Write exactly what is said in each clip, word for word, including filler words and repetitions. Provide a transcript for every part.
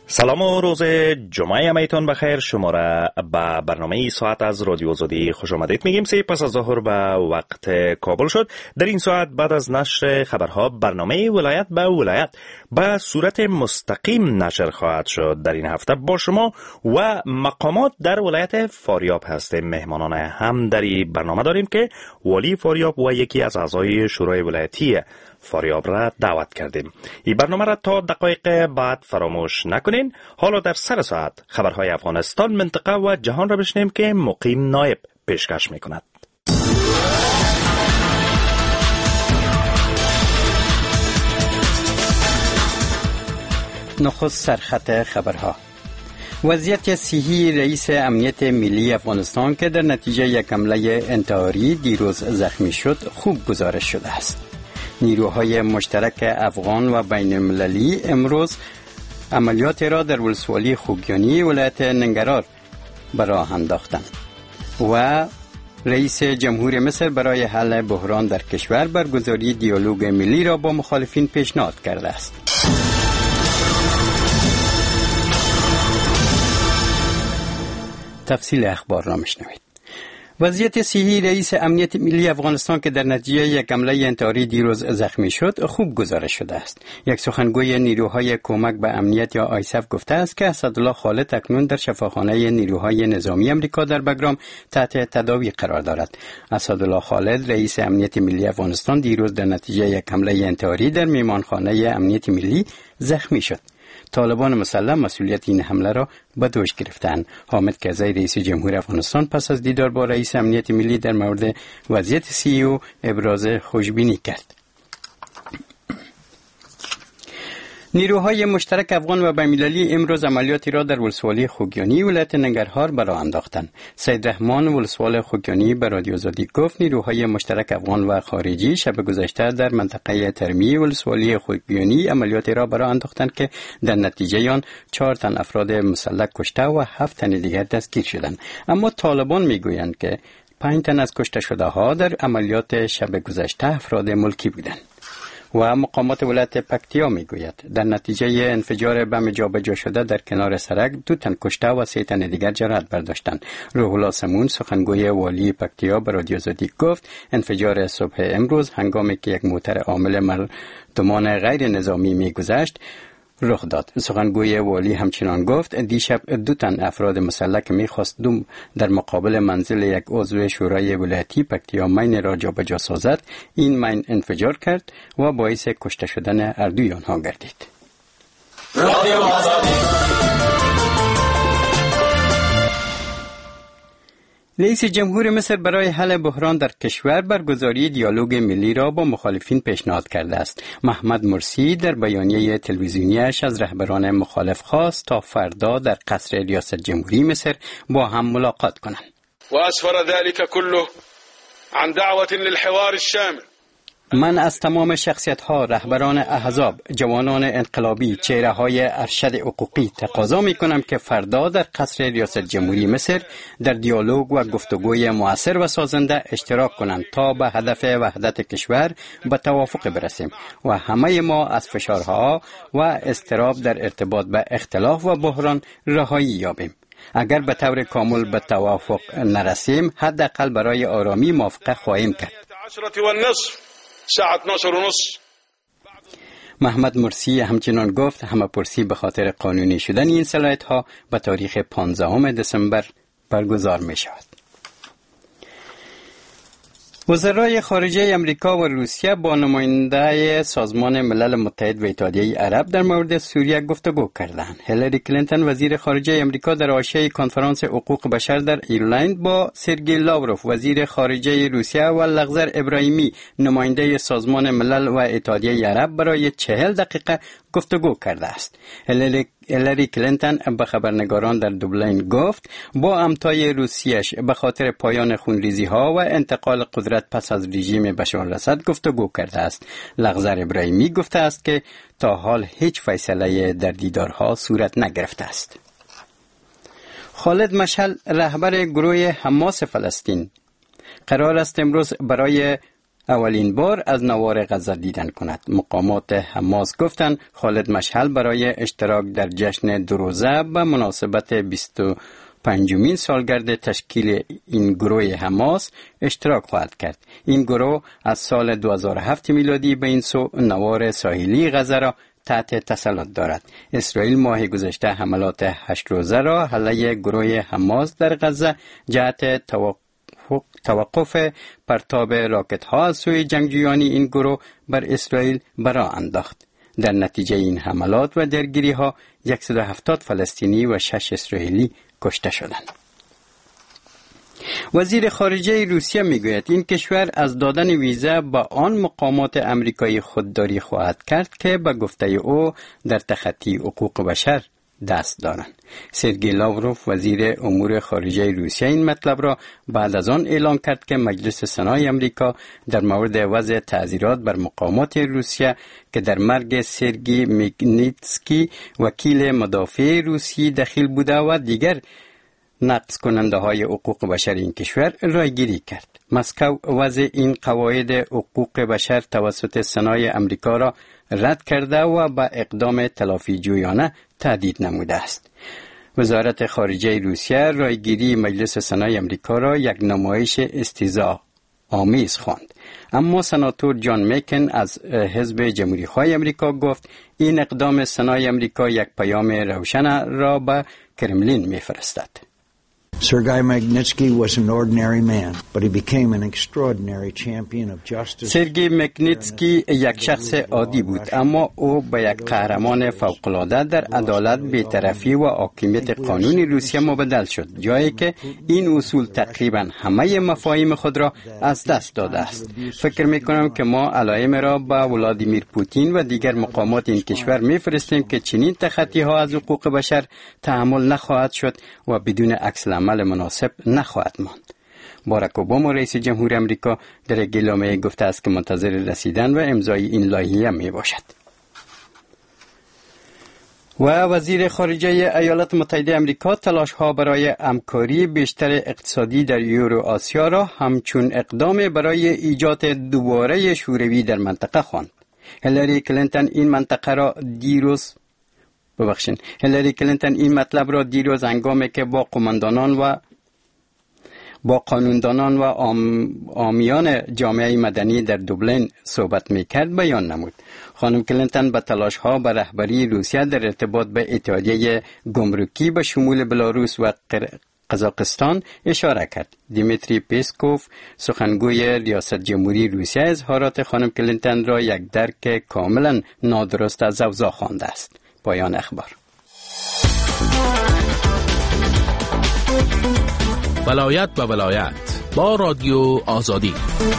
سلام و روز جمعه میتون بخیر. شما را به برنامه ساعت از رادیو آزادی خوش آمدید میگیم. سی پس از ظهر به وقت کابل شد. در این ساعت بعد از نشر خبرها برنامه ولایت به ولایت به صورت مستقیم نشر خواهد شد. در این هفته با شما و مقامات در ولایت فاریاب هستیم. مهمانان هم در این برنامه داریم که والی فاریاب و یکی از اعضای شورای ولایتی فاریاب را دعوت کردیم. این برنامه را تا دقایق بعد فراموش نکنین. حالا در سر ساعت خبرهای افغانستان، منطقه و جهان را بشنویم که مقیم نایب پیشکش میکند. نخست سرخط خبرها. وضعیت صحی رئیس امنیت ملی افغانستان که در نتیجه یک حمله انتحاری دیروز زخمی شد خوب گزارش شده است. نیروهای مشترک افغان و بین المللی امروز عملیات را در ولسوالی خوگیانی ولایت ننگرهار به راه انداختند و رئیس جمهور مصر برای حل بحران در کشور برگزاری دیالوگ ملی را با مخالفین پیشنهاد کرده است. تفصیل اخبار را میشنوید. وضعیت صحی رئیس امنیت ملی افغانستان که در نتیجه یک حمله انتحاری دیروز زخمی شد خوب گزارش شده است. یک سخنگوی نیروهای کمک به امنیت یا آیسف گفته است که اسدالله خالد اکنون در شفاخانه نیروهای نظامی امریکا در بگرام تحت تداوی قرار دارد. اسدالله خالد رئیس امنیت ملی افغانستان دیروز در نتیجه یک حمله انتحاری در میهمانخانه امنیت ملی زخمی شد. طالبان مسلح مسئولیت این حمله را به دوش گرفتند. حامد کرزی رئیس جمهور افغانستان پس از دیدار با رئیس امنیت ملی در مورد وضعیت صحی او ابراز خوشبینی کرد. نیروهای مشترک افغان و بین‌المللی امروز عملیاتی را در ولسوالی خوگیانی ولایت ننگرهار به راه انداختند. سید رحمان ولسوال خوگیانی به رادیو آزادی گفت نیروهای مشترک افغان و خارجی شب گذشته در منطقه ترمی ولسوالی خوگیانی عملیاتی را به راه انداختند که در نتیجه آن چهار تن افراد مسلح کشته و هفت تن دیگر دستگیر شدند. اما طالبان میگویند که پنج تن از کشته شده ها در عملیات شب گذشته افراد ملکی بودند. و مقامات ولایت پکتیا میگوید در نتیجه انفجار بم جابجا شده در کنار سرک دو تن کشته و سه تن دیگر جراحت برداشتند. روح الله سمون سخنگوی والی پکتیا به رادیو آزادی گفت انفجار صبح امروز هنگامی که یک موتر حامل مردمان غیر نظامی میگذشت رخ داد. سخنگوی والی همچنان گفت دیشب دو تن افراد مسلح که میخواست دوم در مقابل منزل یک عضو شورای ولایتی پکتیا مین را جابجا سازد این مین انفجار کرد و باعث کشته شدن اردوی آنها گردید. رادیو آزادی. رئیس جمهور مصر برای حل بحران در کشور برگزاری دیالوگ ملی را با مخالفین پیشنهاد کرده است. محمد مرسی در بیانیه تلویزیونیش از رهبران مخالف خواست تا فردا در قصر ریاست جمهوری مصر با هم ملاقات کنند. و اسفر ذلك كله عن دعوة للحوار الشامل. من از تمام شخصیت‌ها، رهبران احزاب، جوانان انقلابی، چهره‌های ارشد حقوقی تقاضا می‌کنم که فردا در قصر ریاست جمهوری مصر در دیالوگ و گفتگوی مؤثر و سازنده اشتراک کنند تا به هدف وحدت کشور به توافق برسیم و همه ما از فشارها و اضطراب در ارتباط به اختلاف و بحران رهایی یابیم. اگر به طور کامل به توافق نرسیم حداقل برای آرامی موافقه خواهیم کرد. ساعت نصر و نصف. محمد مرسی همچنان گفت همه‌پرسی به خاطر قانونی شدن این صلاحیت‌ها به تاریخ پانزدهم دسامبر برگزار می‌شود. وزرای خارجه امریکا و روسیه با نماینده سازمان ملل متحد و اتحادیه عرب در مورد سوریه گفتگو کردند. هیلاری کلینتون وزیر خارجه امریکا در حاشیه کنفرانس حقوق بشر در ایرلند با سرگئی لاوروف وزیر خارجه روسیه و لغزر ابراهیمی نماینده سازمان ملل و اتحادیه عرب برای چهل دقیقه گفتگو کرده است. هیلاری کلینتون به خبرنگاران در دوبلین گفت با همتای روسیه‌اش به خاطر پایان خونریزی ها و انتقال قدرت پس از رژیم بشار الاسد گفتگو کرده است. لغزر ابراهیمی گفته است که تا حال هیچ فیصله در دیدارها صورت نگرفته است. خالد مشعل رهبر گروه حماس فلسطین قرار است امروز برای اولین بار از نوار غزه دیدن کند. مقامات حماس گفتند خالد مشعل برای اشتراک در جشن دو روزه به مناسبت بیست و پنجمین سالگرد تشکیل این گروه حماس اشتراک خواهد کرد. این گروه از سال دو هزار و هفت میلادی به این سو نوار ساحلی غزه را تحت تسلط دارد. اسرائیل ماه گذشته حملات هشت روزه را علیه گروه حماس در غزه جهت توقف, توقف پرتاب راکت ها از سوی جنگجویان این گروه بر اسرائیل برآ انداخت. در نتیجه این حملات و درگیری ها صد و هفتاد فلسطینی و شش اسرائیلی کشته شدند. وزیر خارجه روسیه میگوید این کشور از دادن ویزا به آن مقامات امریکایی خودداری خواهد کرد که به گفته او در تخطی حقوق بشر دست دارند. سرگئی لاوروف وزیر امور خارجه روسیه این مطلب را بعد از آن اعلام کرد که مجلس سنای امریکا در مورد وضع تعزیرات بر مقامات روسیه که در مرگ سرگئی مگنیتسکی وکیل مدافع روسی دخیل بوده و دیگر نقض کننده های حقوق بشر این کشور رایگیری کرد. مسکو وضع این قواعد حقوق بشر توسط سنای امریکا را رد کرده و با اقدام تلافی جویانه تهدید نموده است. وزارت خارجه روسیه رایگیری مجلس سنای امریکا را یک نمایش استهزا آمیز خواند. اما سناتور جان مکن از حزب جمهوری خواه امریکا گفت این اقدام سنای امریکا یک پیام روشن را به کرملین می‌فرستد. Sergei Magnitsky was an ordinary man, but he became an extraordinary champion of justice. سرگئی مگنیتسکی یک شخص عادی بود، اما او به یک قهرمان فوق‌العاده در عدالت، بی‌طرفی و حاکمیت قانونی روسیه مبدل شد، جایی که این اصول تقریباً همه مفاهیم خود را از دست داده است. فکر می‌کنم که ما علائم را به ولادیمیر پوتین و دیگر مقامات این کشور می‌فرستیم که چنین تخطی‌ها از حقوق بشر تحمل نخواهد شد و بدون عکس العمل مناسب نخواهد ماند. باراک اوباما رئیس جمهور امریکا در اعلامیه گفته است که منتظر رسیدن و امضای این لایحه می باشد. و وزیر خارجه ایالات متحده امریکا تلاش ها برای همکاری بیشتر اقتصادی در یورو آسیا را همچون اقدام برای ایجاد دوباره شوروی در منطقه خواند. هیلاری کلینتون این منطقه را دیروز ببخشین هیلاری کلینتون این مطلب را دیروز هنگامی که با قماندانان و با قانوندانان و عامیان جامعه مدنی در دوبلین صحبت میکرد بیان نمود. خانم کلینتون به تلاش ها به رهبری روسیه در ارتباط به اتحادیه گمرکی به شمول بلاروس و قزاقستان اشاره کرد. دیمیتری پیسکوف سخنگوی ریاست جمهوری روسیه اظهارات خانم کلینتون را یک درک کاملا نادرست از اوضاع خوانده است. پایان اخبار. ولایت به ولایت با رادیو آزادی.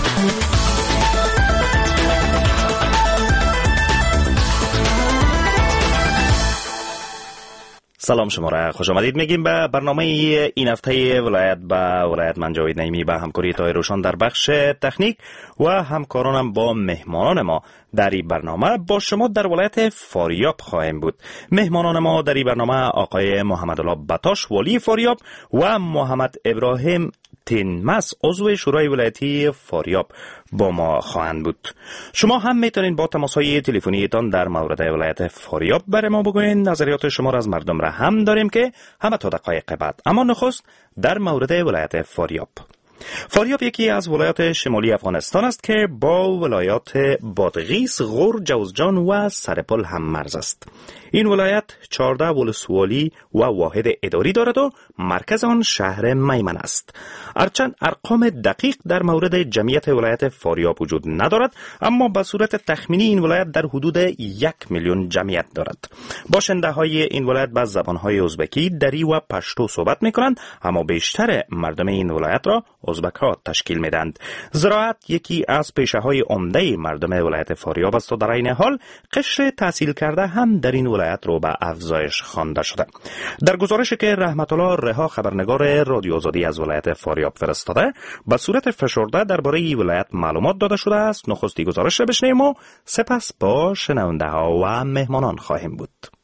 سلام شما را خوش آمدید میگیم به برنامه این هفته ولایت به ولایت. من جاوید نعیمی با همکاری تای روشان در بخش تکنیک و همکارانم با مهمانان ما در این برنامه با شما در ولایت فاریاب خواهیم بود. مهمانان ما در این برنامه آقای محمد الله بطاش والی فاریاب و محمد ابراهیم تینمس عضو شورای ولایتی فاریاب با ما خواهند بود. شما هم میتونید با تماس‌های تلفنیتان در مورد ولایت فاریاب برای ما بگوین. نظریات شما را از مردم را هم داریم که همه تا دقایق بعد. اما نخست در مورد ولایت فاریاب. فاریاب یکی از ولایات شمالی افغانستان است که با ولایات بادغیس، غور، جوزجان و سرپل هم مرز است. این ولایت چهارده ولسوالی و واحد اداری دارد و مرکز آن شهر میمن است. هرچند ارقام دقیق در مورد جمعیت ولایت فاریاب وجود ندارد، اما به صورت تخمینی این ولایت در حدود یک میلیون جمعیت دارد. باشنده های این ولایت با زبان های ازبکی، دری و پشتو صحبت می کنند، اما بیشتر مردم این ولایت را ازبک ها تشکیل می دهند. زراعت یکی از پیشه های عمده مردم ولایت فاریاب است و در این حال قشر تحصیل کرده هم در این ولایت رو به افزایش خوانده شده. در گزارشی که رحمت الله رها خبرنگار رادیو آزادی از ولایت فاریاب فرستاده، به صورت فشرده درباره این ولایت معلومات داده شده است. نخستی گزارش را بشنویم و سپس با شنونده ها و مهمانان خواهیم بود.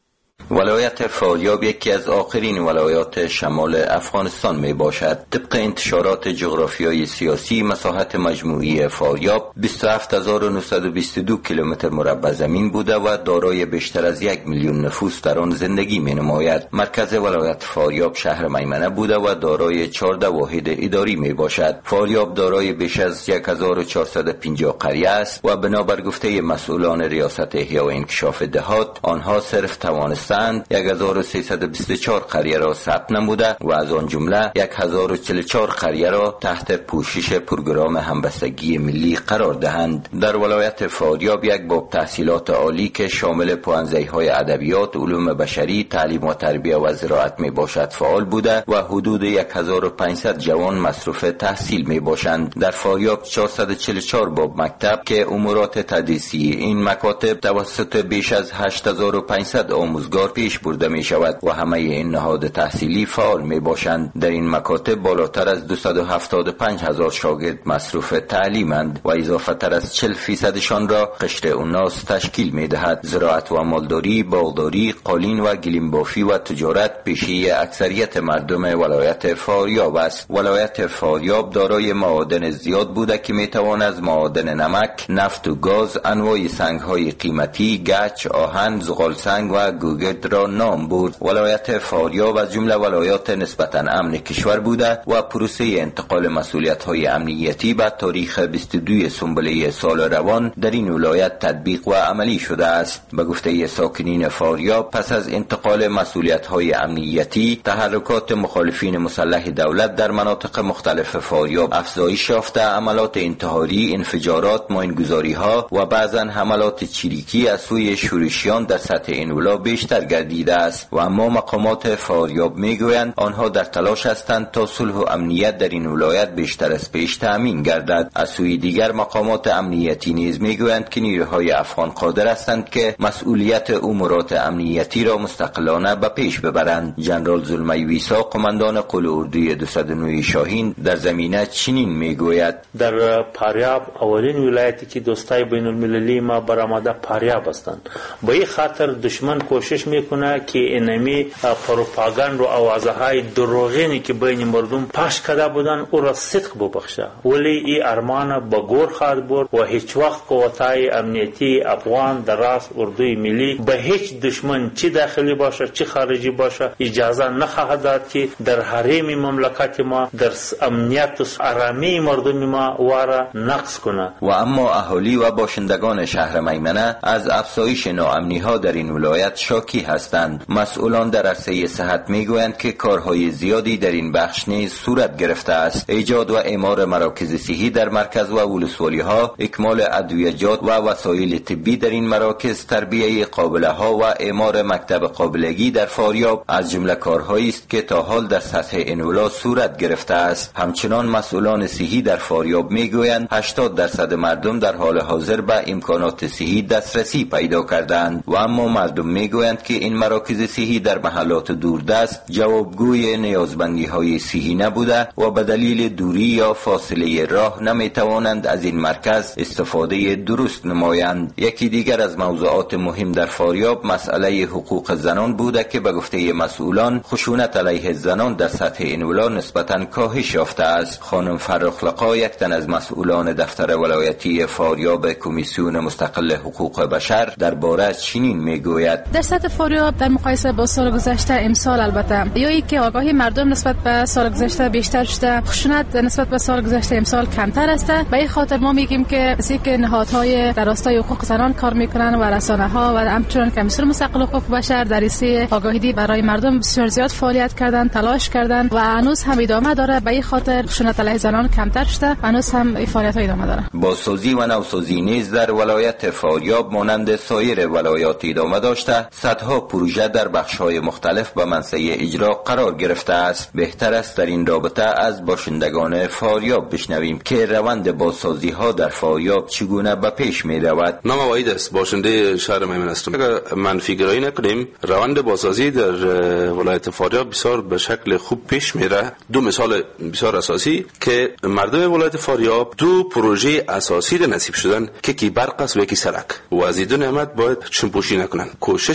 ولایت فاریاب یکی از آخرین ولایات شمال افغانستان می باشد. طبق انتشارات جغرافیایی سیاسی، مساحت مجموعی فاریاب بیست و هفت هزار و نهصد و بیست و دو کیلومتر مربع زمین بوده و دارای بیشتر از یک میلیون نفوس در آن زندگی می نماید. مرکز ولایت فاریاب شهر میمنه بوده و دارای چهارده واحد اداری می باشد. فاریاب دارای بیش از یک هزار و چهارصد و پنجاه قریه است و بنابر گفته مسئولان ریاست احیا و انکشاف دهات، آنها صرف توانستند یک هزار و سیصد و بیست و چهار قریه را ثبت نموده و از آن جمله یک هزار و چهل و چهار قریه را تحت پوشش پروگرام همبستگی ملی قرار دهند. در ولایت فاریاب یک باب تحصیلات عالی که شامل پوهنځی‌های ادبیات، علوم بشری، تعلیم و تربیه و زراعت می باشد فعال بوده و حدود یک هزار و پانصد جوان مصروف تحصیل می باشند. در فاریاب چهارصد و چهل و چهار باب مکتب که امورات تدریسی این مکاتب توسط بیش از هشت هزار و پانصد آموزگار پیش برده می شود و همه این نهاد تحصیلی فعال می باشند. در این مکاتب بالاتر از دویست و هفتاد و پنج هزار شاگرد مصروف تعلیمند و اضافه تر از چهل فیصدشان را قشر اوناس تشکیل می دهد. زراعت و مالداری، باغداری، قالین و گلیمبافی و تجارت پیشی اکثریت مردم ولایت فاریاب است. ولایت فاریاب دارای معادن زیاد بوده که می توان از معادن نمک، نفت و گاز، انواع سنگ‌های قیمتی، گچ، آهن، زغال سنگ و گوگرد را نام برد. ولایت فاریاب از جمله ولایات نسبتاً امن کشور بوده و پروسه انتقال مسئولیت‌های امنیتی به تاریخ بیست و دو سنبله سال روان در این ولایت تطبیق و عملی شده است. به گفته ساکنین فاریاب، پس از انتقال مسئولیت‌های امنیتی، تحرکات مخالفین مسلح دولت در مناطق مختلف فاریاب افزایش یافته، عملات انتحاری، انفجارات، ماینگذاری‌ها و بعضاً حملات چریکی از سوی شورشیان در سطح این ولا بیشتر گردیده است و اما مقامات فاریاب میگویند آنها در تلاش هستند تا صلح و امنیت در این ولایت بیشتر از پیش تامین گردد. از سوی دیگر مقامات امنیتی نیز میگویند که نیروهای افغان قادر هستند که مسئولیت امورات امنیتی را مستقلانه به پیش ببرند. جنرال زلمی ویسا، قماندان قل اردوی دویست و نه شاهین، در زمینه چنین میگوید: در فاریاب اولین ولایتی که دوستای بین المللی ما برآمده فاریاب هستند. به این خاطر دشمن کوشش میکنه که اینمی پروپاگاند و آوازهای دروغینی که بین مردم پخش کرده بودن او را صدق ببخشه، ولی این ارمان به گور خواهد برد و هیچ وقت قوتای امنیتی افغان در راس اردوی ملی به هیچ دشمن چی داخلی باشه چی خارجی باشه اجازه نخواهد داد که در حریم مملکت ما، در امنیت و آرامی مردم ما واره نقص کنه. و اما اهالی و باشندگان شهر میمنه از افزایش ناامنی ها در این ولایت شاکی هستند. مسئولان در عرصه صحت میگویند که کارهای زیادی در این بخش نیز صورت گرفته است. ایجاد و اعمار مراکز صحی در مرکز و ولسوالی ها، اکمال ادویه‌جات و وسایل طبی در این مراکز، تربیه قابله ها و اعمار مکتب قابلگی در فاریاب از جمله کارهایی است که تا حال در سطح این ولا صورت گرفته است. همچنان مسئولان صحی در فاریاب میگویند هشتاد درصد مردم در حال حاضر به امکانات صحی دسترسی پیدا کردند و اما مردم میگویند که این مراکز صحی در محلات دوردست جوابگوی نیازمندی های صحی نبوده و به دلیل دوری یا فاصله راه نمیتوانند از این مرکز استفاده درست نمایند. یکی دیگر از موضوعات مهم در فاریاب مسئله حقوق زنان بوده که به گفته مسئولان خشونت علیه زنان در سطح این ولا نسبتاً کاهش یافته است. خانم فرخ لقا، یک تن از مسئولان دفتر ولایتی فاریاب کمیسیون مستقل حقوق بشر، درباره چنین میگوید: در سطح فاریاب در مقایسه با سال گذشته امسال البته یا ای که آگاهی مردم نسبت به سال گذشته بیشتر شده، خشونت نسبت به سال گذشته امسال کمتر است. به این خاطر ما میگیم که کسی که نهادهای در راستای حقوق زنان کار میکنن و رسانه‌ها و همچنین کمیسیون مستقل حقوق بشر در راسته آگاهی برای مردم بسیار زیاد فعالیت کردن، تلاش کردن و هنوز هم ادامه داره. به این خاطر خشونت علیه زنان کمتر شده، هنوز هم این فعالیت‌ها ادامه داره. بازسازی و نوسازی نیز در ولایت فاریاب مانند سایر ولایات ادامه داشته. صدها پروژه در بخش‌های مختلف به منصه اجرا قرار گرفته است. بهتر است در این رابطه از باشندگان فاریاب بشنویم که روند بازسازی‌ها در فاریاب چگونه به پیش می‌رود. نام وحید است، باشنده شهر میمن هستم. اگر منفی‌گرایی نکنیم، روند بازسازی در ولایت فاریاب بسیار به شکل خوب پیش میره. دو مثال بسیار اساسی که مردم ولایت فاریاب دو پروژه اساسی نصیب شدن که کی برق است و یکی سرک و از این دو نعمت باید چشم‌پوشی نکنن، کوشش بکنن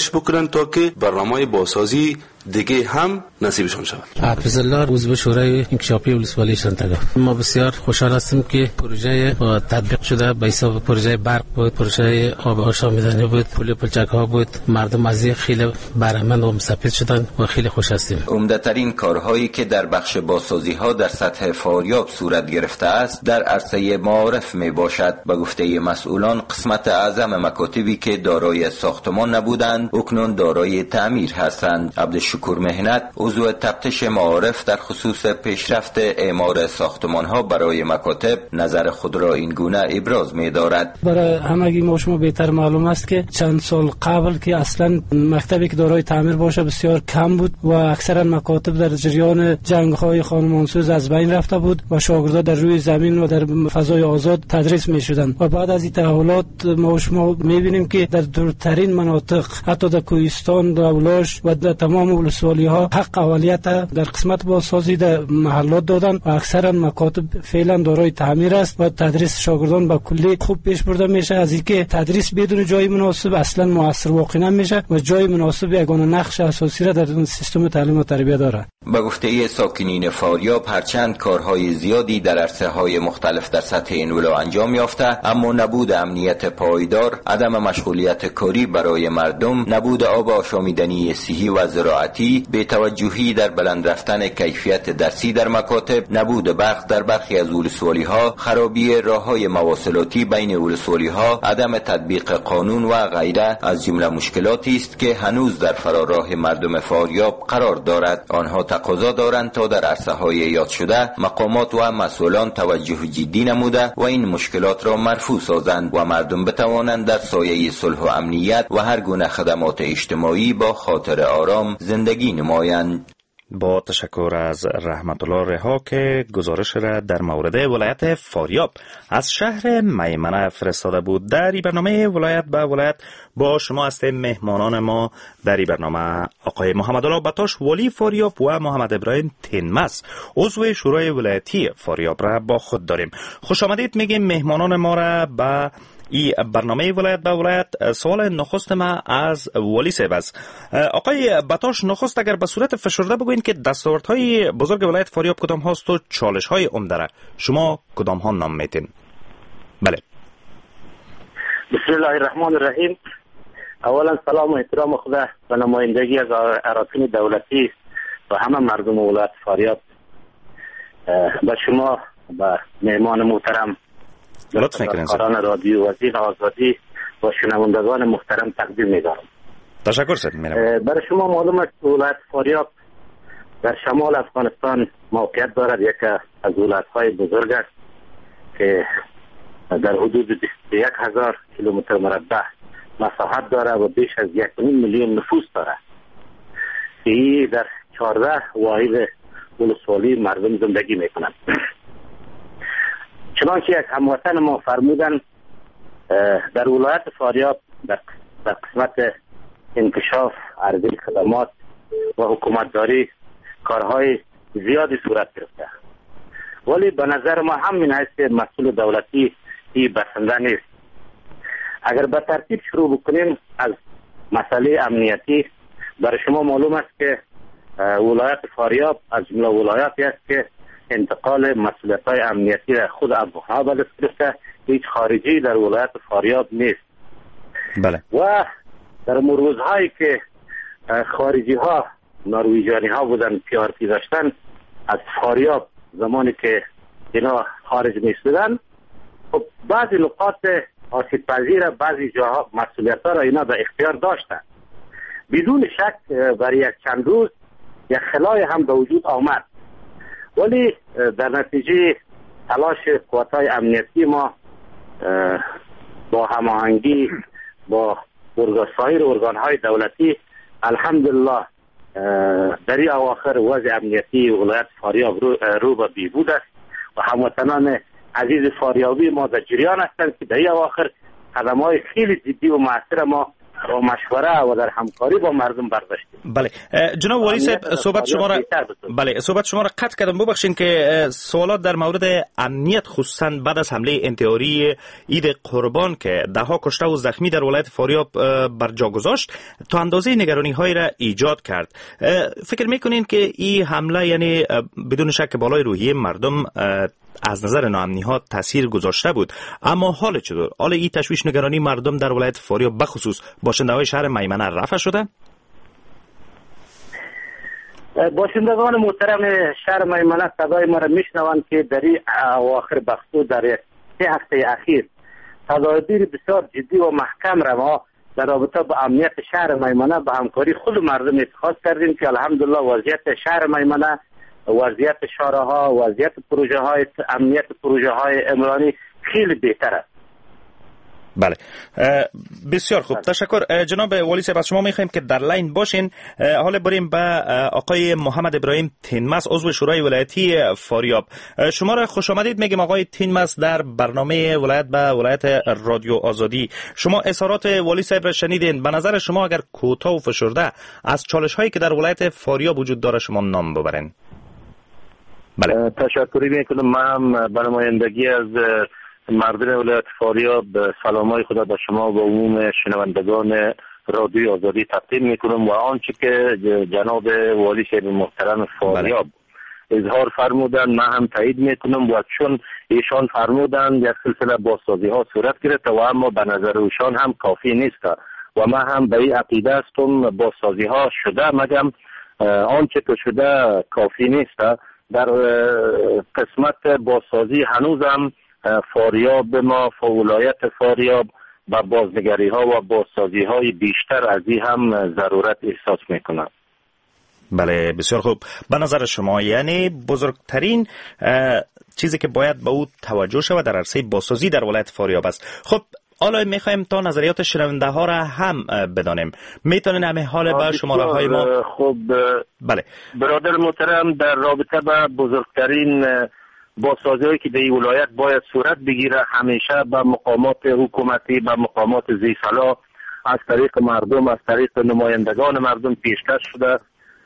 میکنند تا که برنامه بازسازی دیگه هم نصیبشان شود. حافظ الله عضو شورای انکشافی ولسوالی شنتگاه. ما بسیار خوشحال هستیم که پروژه تطبیق شده به حساب پروژه برق بود، پروژه آب آشامیدنی بود، پل پلچک ها بود. مردم از این خیلی بهره‌مند و مستفید شدند و خیلی خوش هستیم. عمده‌ترین کارهایی که در بخش بازسازی ها در سطح فاریاب صورت گرفته است در عرصه معارف می باشد. به گفته مسئولان قسمت اعظم مکاتبی که دارای ساختمان نبودند اکنون دارای تعمیر هستند. عبدالشکور مهنت عضو تفتیش معارف در خصوص پیشرفت اعمار ساختمان ها برای مکاتب نظر خود را این گونه ابراز می دارد. برای همگی ما شما بهتر معلوم است که چند سال قبل که اصلا مکتبی که دارای تعمیر باشه بسیار کم بود و اکثرا مکاتب در جریان جنگ های خانمانسوز از بین رفته بود و شاگردان در روی زمین و در فضای آزاد تدریس می شدند و بعد از این تحولات ما شما می بینیم که در دورترین مناطق حتی در کوهستان، در اولاش و در تمام ولسوالی ها حق اولیت در قسمت بازسازی در محلات دادن و اکثرا مکاتب فعلا دارای تعمیر است و تدریس شاگردان به کلی خوب پیش برده میشه. از اینکه تدریس بدون جای مناسب اصلا موثر واقع نمیشه و جای مناسب یگانه نقش اساسی را در سیستم تعلیم و تربیت داره. به گفته ساکنین فاریاب هرچند کارهای زیادی در عرصه های مختلف در سطح این ولایت انجام یافته اما نبود امنیت پایدار، عدم مشغولیت کاری برای مردم، نبود آب آشامیدنی صحی و زراعتی، بی‌توجهی در بلند رفتن کیفیت درسی در مکاتب، نبود برق در برخی از ولسوالی ها، خرابی راههای مواصلاتی بین ولسوالی ها، عدم تطبیق قانون و غیره از جمله مشکلاتی است که هنوز در فراراه مردم فاریاب قرار دارد. آنها تقاضا دارند تا در عرصه های یاد شده مقامات و مسئولان توجه جدی نموده و این مشکلات را مرفوع سازند و مردم بتوانند در سایه صلح و امنیت و هر گونه خدمات اجتماعی با خاطر آرام زندگی نمایند. با تشکر از رحمت الله رها که گزارش را در مورد ولایت فاریاب از شهر میمنه فرستاده بود. در این برنامه ولایت به ولایت با شما هستیم. مهمانان ما در این برنامه آقای محمد الله بطاش ولی فاریاب و محمد ابراهیم تنمس عضو شورای ولایتی فاریاب را با خود داریم. خوش آمدید میگیم مهمانان ما را به ای برنامه ولایت به ولایت. سوال نخست ما از ولی صاحب است. آقای بطاش، نخست اگر به صورت فشرده بگوین که دستاوردهای بزرگ ولایت فاریاب کدام هاست و چالش های عمده را شما کدام ها نام میتین؟ بله. بسم الله الرحمن الرحیم. اولا سلام و احترام خدا و نمایندگی از اراکین دولتی و همه مردم ولایت فاریاب به شما و مهمان محترم لطف میکنین کاران رادیو وزیر آزادی و شنوندگان محترم تقدیم می‌دارم. تشکر سید. برای شما معلوم است ولایت فاریاب در شمال افغانستان موقعیت دارد. یک از ولایت‌های بزرگ است که در حدود بیست و یک هزار کیلومتر مربع مساحت دارد و بیش از یک و نیم میلیون نفوس دارد. این در چهارده واحد ولسوالی مردم زندگی میکنند. چنانچه یک هموطن ما فرمودن در ولایت فاریاب در قسمت انکشاف عرضه خدمات و حکومتداری کارهای زیادی صورت گرفته، ولی به نظر ما همین هست که مسئول دولتی این بسنده نیست. اگر به ترتیب شروع بکنیم از مسئله امنیتی، برای شما معلوم است که ولایت فاریاب از جمله ولایاتی است که انتقال مسئولیت‌های امنیتی را خود افغان‌ها به دست گرفته، هیچ خارجی در ولایت فاریاب نیست. بله. و در روزهایی که خارجی ها نرویجانی ها بودن پیارتی داشتن از فاریاب، زمانی که اینا خارج می‌شدن، خب بعضی نقاط آسیب پذیر بعضی جاها مسئولیت ها را اینا به اختیار داشتن. بدون شک برای یک چند روز یک خلای هم به وجود آمد، ولی در نتیجه تلاش قوت‌های امنیتی ما با هماهنگی با سایر ارگان‌های دولتی الحمدلله در این اواخر وضع امنیتی ولایت فاریاب رو, رو به بهبود است و هموطنان عزیز فاریابی ما در جریان هستند که در این اواخر قدم‌های خیلی جدی و مؤثر ما با مشوره و در همکاری با مردم برداشتیم. بله جناب والی صاحب صحبت شما را بله صحبت شما را قطع کردم. ببخشید که سوالات در مورد امنیت خصوصا بعد از حمله انتحاری عید قربان که ده ها کشته و زخمی در ولایت فاریاب بر جا گذاشت تا اندازه نگرانی های را ایجاد کرد. فکر میکنین که این حمله یعنی بدون شک بالای روحیه مردم از نظر ناامنی ها تاثیر گذاشته بود، اما حال چطور؟ حال این تشویش نگرانی مردم در ولایت فاریاب بخصوص باشنده های شهر میمنه رفع شده؟ باشندگان محترم شهر میمنه صدای ما را میشنوند که در این اواخر بخصوص در سه هفته اخیر تدابیر بسیار جدی و محکم را ما در رابطه با امنیت شهر میمنه با همکاری خود مردم اتخاذ کردیم که الحمدلله وضعیت شهر میمنه، وضعیت شارع‌ها، وضعیت پروژه های امنیت پروژه های عمرانی خیلی بهتر است. بله بسیار خوب، تشکر جناب والی صاحب. از شما میخوایم که در لاین باشین. حالا بریم به آقای محمد ابراهیم تینمس عضو شورای ولایتی فاریاب. شما را خوش آمدید میگیم آقای تینمس در برنامه ولایت به ولایت رادیو آزادی. شما اظهارات والی صاحب را شنیدین. به نظر شما اگر کوتاه و فشرده از چالش هایی که در ولایت فاریاب وجود داره شما نام ببرین. بله تشکری میکنم. من به نمایندگی از مردم ولایت فاریاب سلامای خدا به شما و عموم شنوندگان رادیوی آزادی تقدیم میکنم و آنچه که جناب والی صاحب محترم فاریاب اظهار فرمودن من هم تایید میکنم و چون ایشان فرمودن یک سلسله بازسازی ها صورت گرفت و اما به نظر ایشان هم کافی نیست و من هم به این عقیده هستم بازسازی ها شده مگم آنچه که شده کافی نیست. در قسمت بازسازی هنوزم فاریاب ما ولایت فاریاب با بازنگری ها و بازسازی های بیشتر از این هم ضرورت احساس میکنم. بله بسیار خوب. به نظر شما یعنی بزرگترین چیزی که باید به او توجه شود در عرصه بازسازی در ولایت فاریاب است. خب حالا میخوایم تا نظریات شنونده ها را هم بدانیم. میتونین همه حال با شماره های ما؟ خب بله برادر محترم در رابطه با بزرگترین بازسازی هایی که در این ولایت باید صورت بگیره همیشه به مقامات حکومتی به مقامات ذی صلاح از طریق مردم از طریق نمایندگان مردم پیشکش شده.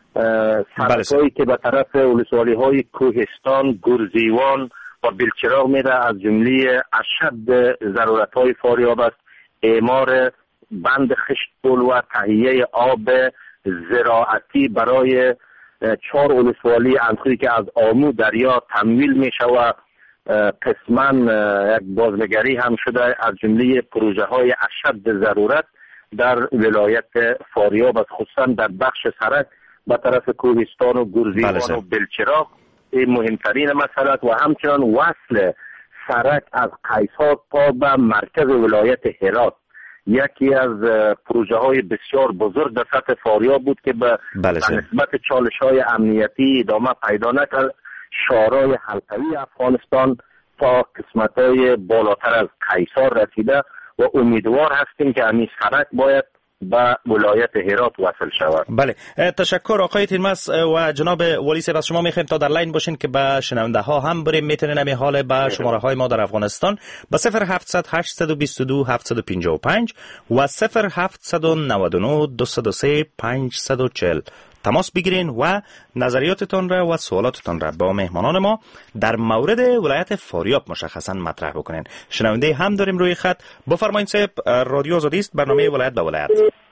سرکایی که به طرف ولسوالی های کوهستان، گرزیوان و بلچراغ میره از جمله اشد ضرورت های فاریاب است اعمار بند خشت پل و تهیه آب زراعتی برای چهار ولسوالی انخوی که از آمو دریا تمویل میشه و قسما یک بازنگری هم شده از جمله پروژه های اشد ضرورت در ولایت فاریاب است خصوصا در بخش سرک به طرف کوهستان و گرزیوان و بلچراغ. این مهمترین مسئله و همچنان وصل سرک از قیصار تا به مرکز ولایت هرات یکی از پروژه های بسیار بزرگ در سطح فاریاب بود که به نسبت چالش های امنیتی ادامه پیدا نکرد. شارای حلقوی افغانستان تا قسمت های بالاتر از قیصار رسیده و امیدوار هستیم که همین سرک باید به ولایت هرات وصل شود. بله تشکر آقای تینمس و جناب والی صاحب. از شما میخوایم تا در لاین باشین که به شنونده ها هم بریم. میتونین همین حال به شماره های ما در افغانستان به صفر هفتصد هشتصد و بیست و دو هفتصد و پنجاه و پنج و صفر هفتصد و نود و نه دویست و سه پانصد و چهل تماس بگیرین و نظریاتتان را و سوالاتتان را با مهمانان ما در مورد ولایت فاریاب مشخصا مطرح بکنین. شنونده هم داریم روی خط. بفرمایید صاحب، رادیو آزادی است، برنامه ولایت به ولایت.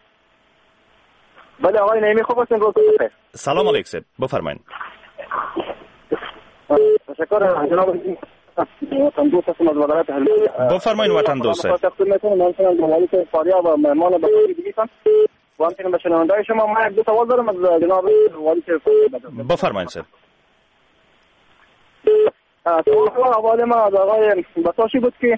بله آقای نعیمی خوب هستین؟ روز بخیر. سلام علیکم صاحب، بفرمایید. تشکر جناب وطن دوست هستم از ولایت بفرمایید وطن دوست. تقدیم می‌کنم من ولایت فاریاب و مهمان بزرگی دیگه هستم. و همچنین به شنونده‌های شما من یک دو سوال دارم از جناب والی صاحب. بفرمایید صاحب. سوال اول ما از آقای بطاشی بود که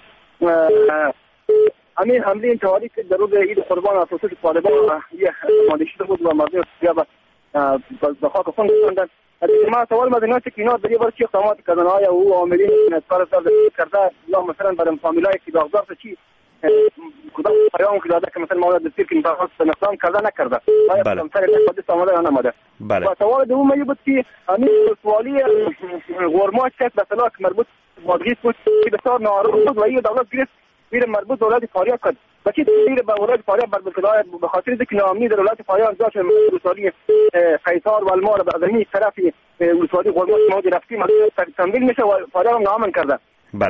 همین حمله انتحاری که در روز عید قربان توسط طالبان یه مالی شده بود و مردم سیاه به خاک خون گذاشتند. ما سوال مدنیات که اینا در یه بار چی اقدامات کردن؟ آیا او عاملین کار دست کرده یا مثلا برای فامیلای که داغدار چی کدام پیام که داده که مثلا مواد دستیر که انتخاب نقدام کرده نکرده آیا کدام سر حادثه آمده یا نماده؟ و سوال دوم این بود که همین سوالی غورماج که به اصطلاح مربوط بادغیس بود که بسیار ناآروم بود و این دولت گرفت ویر مربوط ولایت فاریاب کرد و چی ویر به ولایت فاریاب بر بلای به خاطر اینکه ناامنی در ولایت فاریاب داشت ولسوالی قیصر و المار به از این طرف ولسوالی قرمز ما رفتیم تنبیل میشه و فاریاب ناامن کرده. بله.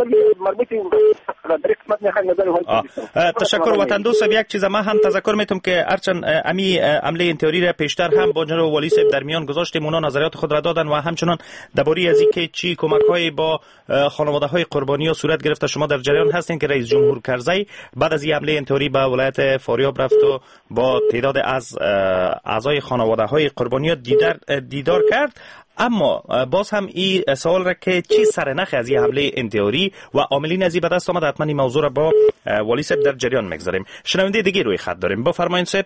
تشکر وطن دوست. یک چیز ما هم تذکر میتونم که هرچند امی عمله انتحاری را پیشتر هم با جناب والی صاحب در میان گذاشتیم، اونا نظریات خود را دادن و همچنان درباره از اینکه چی کمک‌های با خانواده‌های قربانی‌ها صورت گرفته شما در جریان هستین که رئیس جمهور کرزی بعد از این عمله انتحاری به ولایت فاریاب رفت و با تعداد از اعضای خانواده‌های قربانی‌ها دیدار دیدار کرد. اما باز هم این سوال را که چی سرنخ از این حمله انتحاری و عاملین از این به دست آمد، حتما این موضوع را با والی صاحب در جریان میگذاریم. شنونده دیگه روی خط داریم، بفرمایید صاحب.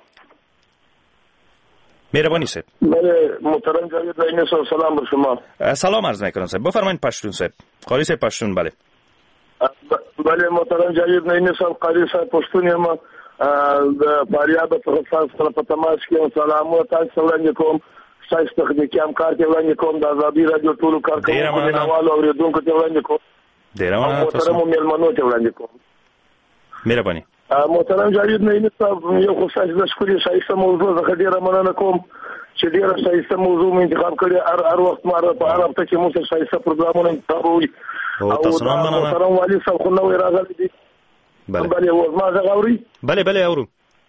مهربانی صاحب. بله محترم جاوید نعیمی صاحب، سلام بر شما. سلام عرض میکنم صاحب. بفرمایید پشتون صاحب. قاری صاحب پشتون. بله بله محترم جاوید نعیمی صاحب، قاری صاحب پشتون یم. فاریاب ته تاسو په تماس کې سلام او تاسو وړاندې کوم. سایس تخنیکی همکار ته وړاندې کوم، د آزادي رادیو ټولو کارکوونکو نوالو اوریدونکو ته وړاندې کوم. ډیر مننه تاسو. محترم میلمنو ته وړاندې کوم. مهرباني. محترم جاوید نعیمی صاحب، یو خو سایس د شکرې شایسته موضوع څخه ډیره مننه کوم چې ډیره شایسته موضوع مې انتخاب کړې. هر هر وخت ماره په هر هفته کې موږ شایسته پروګرامونه انتخابوي. او تاسو مننه. محترم والی صاحب خو نو راغلی دي. بله بله و ما زغوري. بله بله اورو.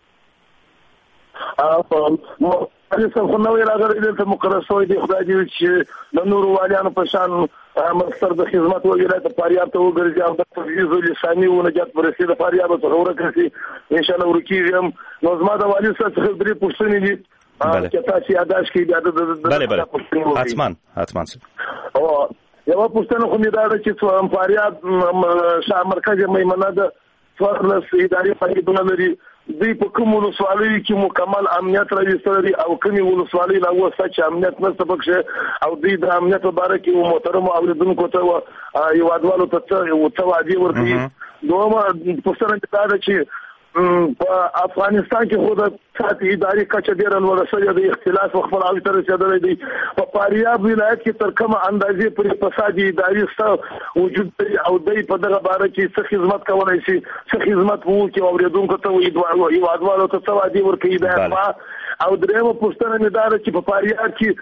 ا والی صاحب خو نو راغلی دي ته مقرر شوی دی. خدای دې چې د نور والیانو په شان مستر د خدمت او ولایت فاریاب ته وګرځي او د تفویض لسانی او نجات پرستی د فاریاب ته ورکړي ان شاء الله ورکیږم. نو زما د والی صاحب څخه درې پوښتنې دي چې تاسو یاداش کړئ. بله بله حتما حتما. او یو پوښتنه خو مې دا ده چې فاریاب شاه مرکز میمنه د څوارلس اداري فعالیتونه لري. دوی په کوم ولسوالیو کې مکمل امنیت راوستل دي او کومې ولسوالۍ لا اوسه چې امنیت نشته پکې، او دوی د امنیت په اړه کې محترم اوریدونکو ته یو اډوالو ته څه وعده ورکړي. دومره پوښتنه دا ده چې په افغانستان کې خو د ساتي اداري کچه ډېر لوړه شوې ده، اختلاف خپل او تر رسیدلی دی. په فاریاب ولایت کې تر کومه اندازې پرې فسادي اداري ست وجود لري او دوی په دغه باره کې څه خدمت کولای شي، څه خدمت وکړي اوریدونکو ته یو اډوالو ته څه وعده ورکړي. دا او درېمه پوښتنه مې دا ده چې په فاریاب کې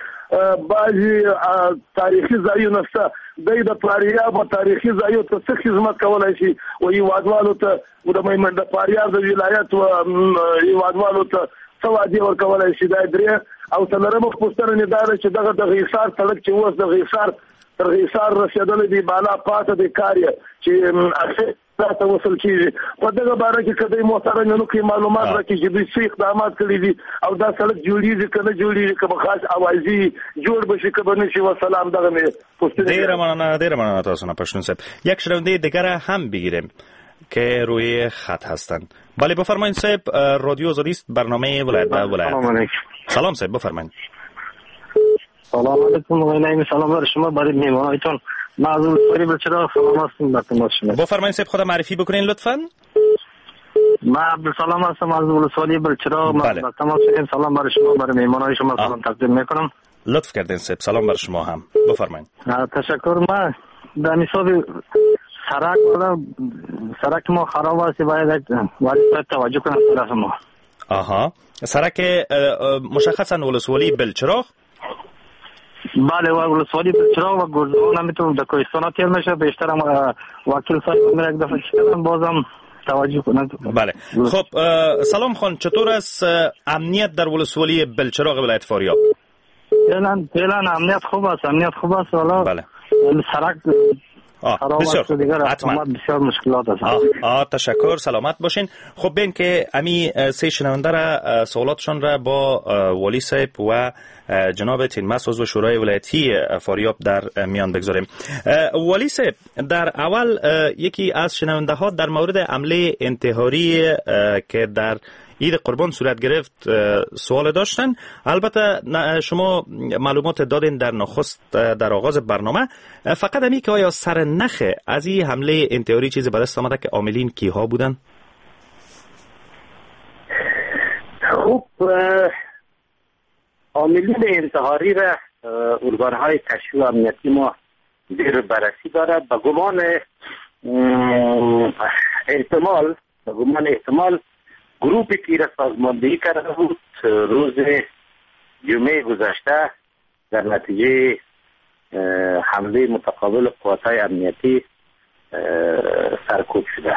بعضې تاریخي ځایونه شته، دوی د فاریاب تاریخي ځایو ته څه خدمت کولای شي او یو اډوالو ته د میمن د فاریاب د ولایت او یو اډوالو ته څه وعده ورکولای شي. دا درې او څلورمه پوښتنه مې دا ده چې دغه د غیصار سړک چې اوس د غیصار تر غیصار رسېدلی دی بالا پاته دی کار چې تاسو وصل کیږي. په دغه باره کې کدی محترم نو کې معلومات راکړي چې دوی څه اقدامات کړي دي او دا سړک جوړیږي کنه جوړیږي که خاص اوازي جوړ بشي که بنشي. و سلام. دغه مې پوښتنه. ډیر مننه ډیر مننه تاسو نه پښتون صاحب. یک شنونده دیگر هم بگیریم که روی خط هستند. بله بفرمایید صاحب. رادیو آزادی است، برنامه ولایت به ولایت. سلام صاحب بفرمایید. سلام علیکم و علیکم سلام بر شما، برای میهمانتون. معذور سوری بچرا سلام هستم بر تماس شما. بفرمایید صاحب خود معرفی بکنین لطفاً. ما عبدالسلام هستم معذور سوری بچرا. بله. بر تماس شدیم. سلام بر شما، برای میهمانان شما سلام تقدیم میکنم. لطف کردین صاحب. سلام بر شما هم. بفرمایید. تشکر. ما در مثال سرک ولا سرک ما خراب است، باید باید توجه کنم طرف ما. آها. سرک مشخصا ولسوالی بلچراغ. بله و ولسوالی بلچراغ و گردان نمیتونم در کوهستان تیر میشه. بیشتر هم وکیل صاحب میره یک دفعه چیکردم بازم توجه کنم. بله. خب سلام خان، چطور است امنیت در ولسوالی بلچراغ ولایت فاریاب؟ فعلا فعلا امنیت خوب است، امنیت خوب است. والا بله. سرک آه بسیار حتما بسیار مشکلات است. آه, آه تشکر، سلامت باشین. خب بین که امی سه شنونده را سوالاتشان را با والی صاحب و جناب تینمس عضو شورای ولایتی فاریاب در میان بگذاریم. والی صاحب، در اول یکی از شنونده ها در مورد حمله انتحاری که در عید قربان صورت گرفت سوال داشتن. البته شما معلومات دادین در نخست در آغاز برنامه. فقط همی که آیا سر نخ از این حمله انتحاری چیزی به دست آمده که عاملین کیها بودن؟ خوب عاملین انتحاری را ارگانهای کشفی و امنیتی ما زیر بررسی دارد. به گمان احتمال گمان احتمال گروپی که را سازماندهی کرده بود روز جمعه گذشته در نتیجه حمله متقابل قواتهای امنیتی سرکوب شده.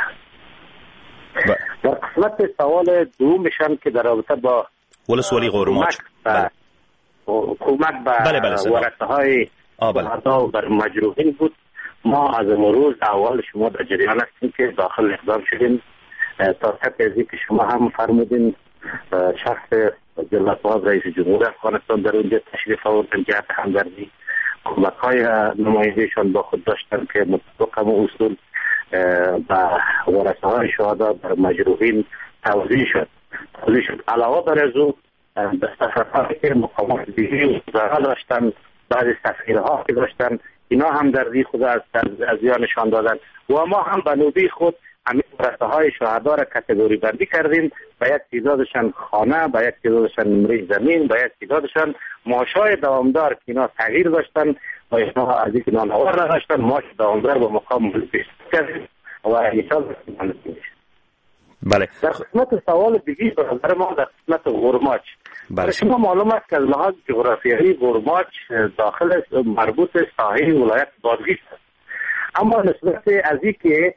در قسمت سوال دومشان که در رابطه با ولسوالی غورماچ حکومت به ورثه های شهدا و بر مجروحین بود، ما از امروز اول شما در جریان هستیم که داخل اقدام شدیم. تا سطح ازی که شما هم فرمودین شخص جلال‌آباد رئیس جمهور افغانستان در اونجا تشریف آوردن جهت همدردی. کمک های نمایندهشان با خود داشتن که مطابق همون اصول و ورثه های شهدا بر مجروحین توزیع شد توزیع شد علاوه بر از او به سفرهایی که مقامات دیگه وزرا داشتن، بعضی سفیرها که داشتن، اینا هم دردی خود از ازیان نشان دادن و ما هم به نوبه خود همین ورثه های شهدا را کاتگوری بندی کردیم. با یک تعدادشان خانه، با یک تعدادشان نمره زمین، با یک تعدادشان معاشهای دوامدار که اینا تغییر داشتن و اینا از اینکه نانوار نداشتن معاش دوامدار با مقام ملی پیش کردیم و ایشان بله. در قسمت سوال دیگه به نظر ما در قسمت غورماچ بله. شما معلوم است که از لحاظ جغرافیایی غورماچ داخل مربوط ساحل ولایت بادغیس است، اما نسبت از اینکه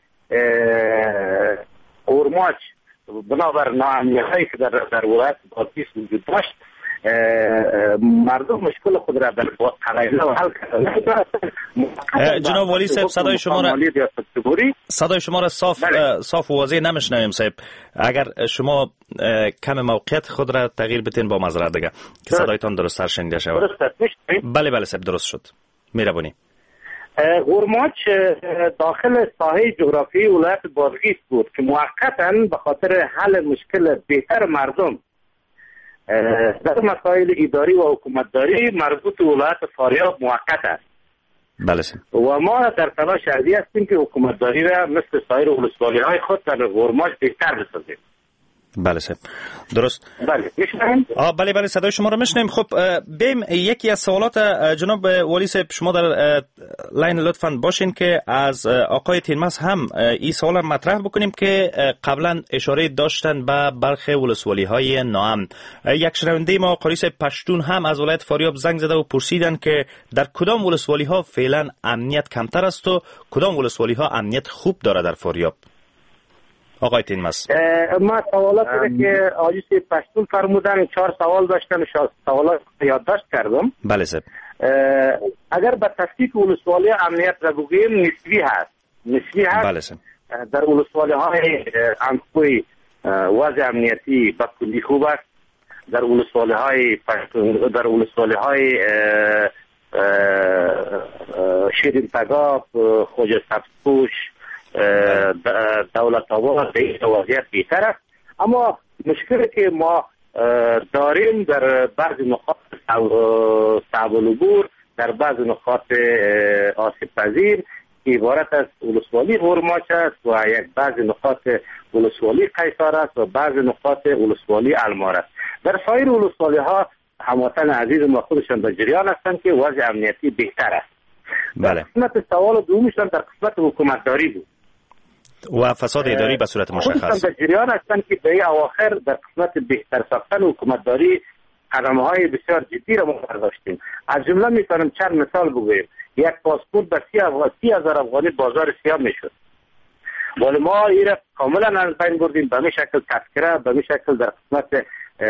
غورماچ بنابر ناامنی‌هایی که در در ولایت بادغیس وجود داشت مردم مشکل خود را در قرائن و حل کردن. جناب والی صاحب صدای شما را صدای شما را صاف بله. صاف و واضح نمیشنویم صاحب. اگر شما کم موقعیت خود را تغییر بدین با معذرت دیگه که صدایتان درست‌تر شنیده شود. بله بله صاحب درست شد. مهربانی. غورماچ داخل ساحه جغرافیایی ولایت بادغیس بود که موقتاً به خاطر حل مشکل بهتر مردم در مسائل اداری و حکومتداری مربوط به ولایت فاریاب موقت است. بله. و ما در تلاش ازی هستیم که حکومتداری را مثل سایر ولسوالی‌های خود در غورماچ بهتر بسازیم. بله صاحب درست. بله میشنویم؟ آ بله بله صدای شما رو میشنویم. خب بیم یکی از سوالات جناب والی صاحب شما در لاین لطفاً باشین که از آقای تینمس هم این سوال مطرح بکنیم که قبلا اشاره داشتن به برخی ولسوالی‌های ناامن. یک شنونده ما قاری صاحب پشتون هم از ولایت فاریاب زنگ زده و پرسیدن که در کدام ولسوالی‌ها فعلا امنیت کمتر است و کدام ولسوالی‌ها امنیت خوب داره در فاریاب. آقای تینمس ما سوالات که آجیس پشتون فرمودن چهار سوال داشتن سوالات یادداشت کردم. بله صاحب. اگر به تفکیک ولسوالی امنیت را بگوییم نسبی هست نسبی هست. بله صاحب. در ولسوالی های انکوی وضع امنیتی به کلی خوب است. در ولسوالی های در ولسوالی های شیرین تگاب، خوجه سبزپوش، دولت آباد به وضعیت بهتر است، اما مشکلی که ما داریم در بعض نقاط صعب العبور، در بعض نقاط آسیب پذیر که عبارت از ولسوالی غورماچ است و یک بعض نقاط ولسوالی قیصار است و بعض نقاط ولسوالی المار است. در سایر ولسوالی ها هموطن عزیز ما خودشان در جریان هستند که وضع امنیتی بهتر است. بله. قسمت سوال دومشان در قسمت حکومتداری بود و فساد اداری به صورت مشخص. خودشان در جریان هستند که به اواخر در قسمت بهتر ساختن حکومتداری قدم‌های بسیار جدی را ما برداشتیم. از جمله میتونم چند مثال بگویم. یک پاسپورت به سی هزار افغانی بازار سیاه میشد، ولی ما این را کاملا از بین بردیم. به می شکل تذکره، به می شکل در قسمت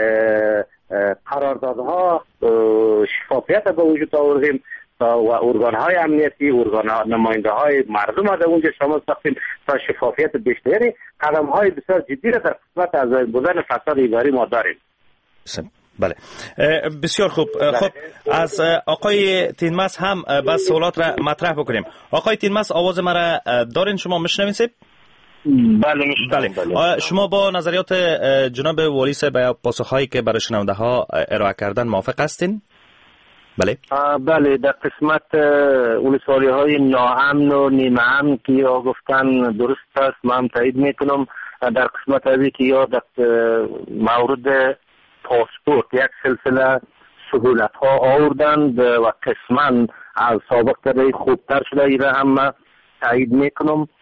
قراردادها شفافیت به وجود آوردیم و ارگان های امنیتی، ارگان نماینده های مردم را در اونجا شامل ساختیم تا شفافیت بیشتری. قدم های بسیار جدی را در قسمت از بودن فساد اداری ما داریم. بله بسیار خوب. خب از آقای تینمس هم بس سوالات را مطرح بکنیم. آقای تینمس آواز مرا دارین؟ شما میشنوین سید؟ بله میشنوم. بله. شما با نظریات جناب والی صاحب یا پاسخهایی که برای شنونده ها ارائه کردن موافق هستین؟ بله بله در قسمت ولسوالی های ناامن و نیمه امن که یا گفتن درست است، من هم تایید میکنم. در قسمت هایی که یا در مورد پاسپورت یک سلسله سهولت ها آوردند و قسما از سابق تری خوبتر شده، ایره هم تایید میکنم.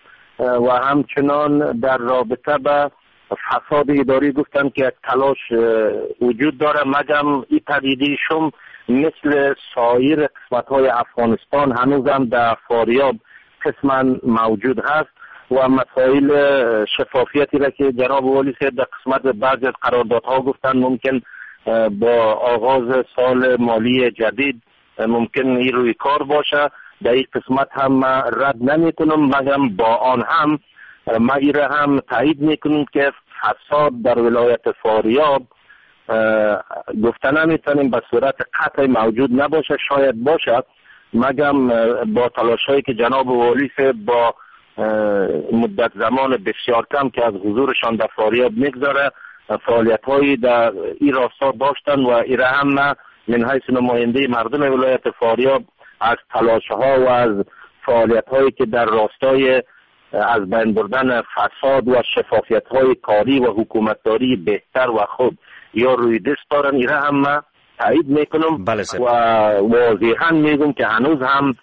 و همچنان در رابطه به فساد اداری گفتن که یک تلاش وجود داره، مگم این پدیده شم مثل سایر قسمت‌های افغانستان هنوز هم در فاریاب قسما موجود هست و مسائل شفافیتی را که جناب والی صاحب در قسمت بعضی از قراردادها گفتن ممکن با آغاز سال مالی جدید ممکن این روی کار باشه، در این قسمت هم رد نمی کنم، مگم با آن هم ما ایره هم تایید میکنیم که فساد در ولایت فاریاب گفته نمیتونیم به صورت قطعی موجود نباشه، شاید باشه، مگم با تلاش هایی که جناب والی صاحب با مدت زمان بسیار کم که از حضورشان در فاریاب میگذاره فعالیت هایی در این راستا داشتن و ایره هم من حیث نماینده مردم ولایت فاریاب از تلاش ها و از فعالیت هایی که در راستای از بین بردن فساد و شفافیت های کاری و حکومتداری بهتر و خوب یا روی دست دارن، ایره هم تایید میکنم و واضحا میگم که هنوز هم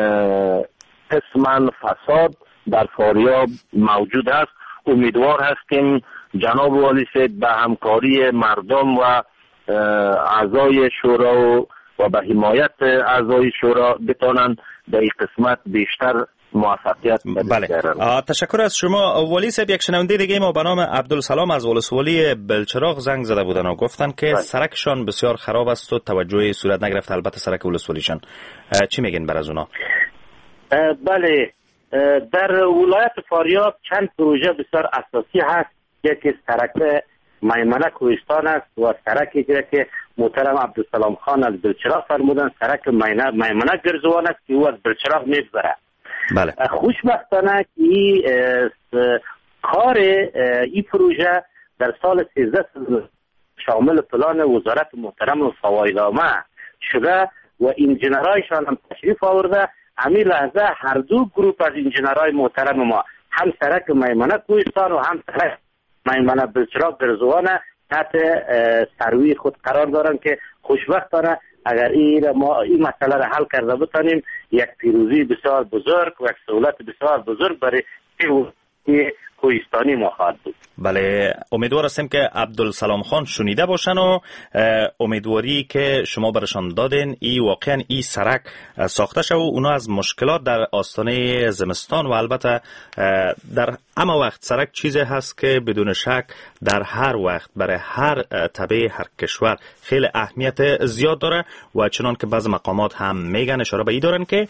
قسما فساد در فاریاب موجود است. امیدوار هستیم جناب والی صاحب به همکاری مردم و اعضای شورا و به حمایت اعضای شورا بتانند در این قسمت بیشتر موفقیت بله. تشکر از شما والی صاحب. یک شنونده دیگه ما به نام عبدالسلام از ولسوالی بلچراغ زنگ زده بودن و گفتن که بله. سرکشان بسیار خراب است و توجهی صورت نگرفت، البته سرک ولسوالیشان. چی میگین بر از اونا؟ بله، در ولایت فاریاب چند پروژه بسیار اساسی هست. یکی سرک میمنه کوهستان است و سرکی که محترم عبدالسلام خان از بلچراغ فرمودن سرک میمنه گرزوان است که او از بلچراغ میگذره. بله. خوشبختانه که این کار این پروژه در سال سیزده شامل پلان وزارت محترم فوایدنامه شده و انجینرایشان هم تشریف آورده. همین لحظه هر دو گروپ از انجینرهای محترم ما هم سرک میمنه کوهستان و هم سرک میمنه بلچراغ گرزوانه تحت سروی خود قرار دارن که خوشبختانه اگر این ما این مسئله را حل کرده بتانیم یک پیروزی بسیار بزرگ و یک سهولت بسیار بزرگ برای کوهستانی ما خواهد بود. بله، امیدوار هستیم که عبدالسلام خان شنیده باشن و امیدواری که شما برشان دادین ای واقعا ای سرک ساخته شد و اونا از مشکلات در آستانه زمستان و البته در اما وقت سرک چیزی هست که بدون شک در هر وقت برای هر تبع هر کشور خیلی اهمیت زیاد داره و چنان که بعض مقامات هم میگن اشاره به ای دارن که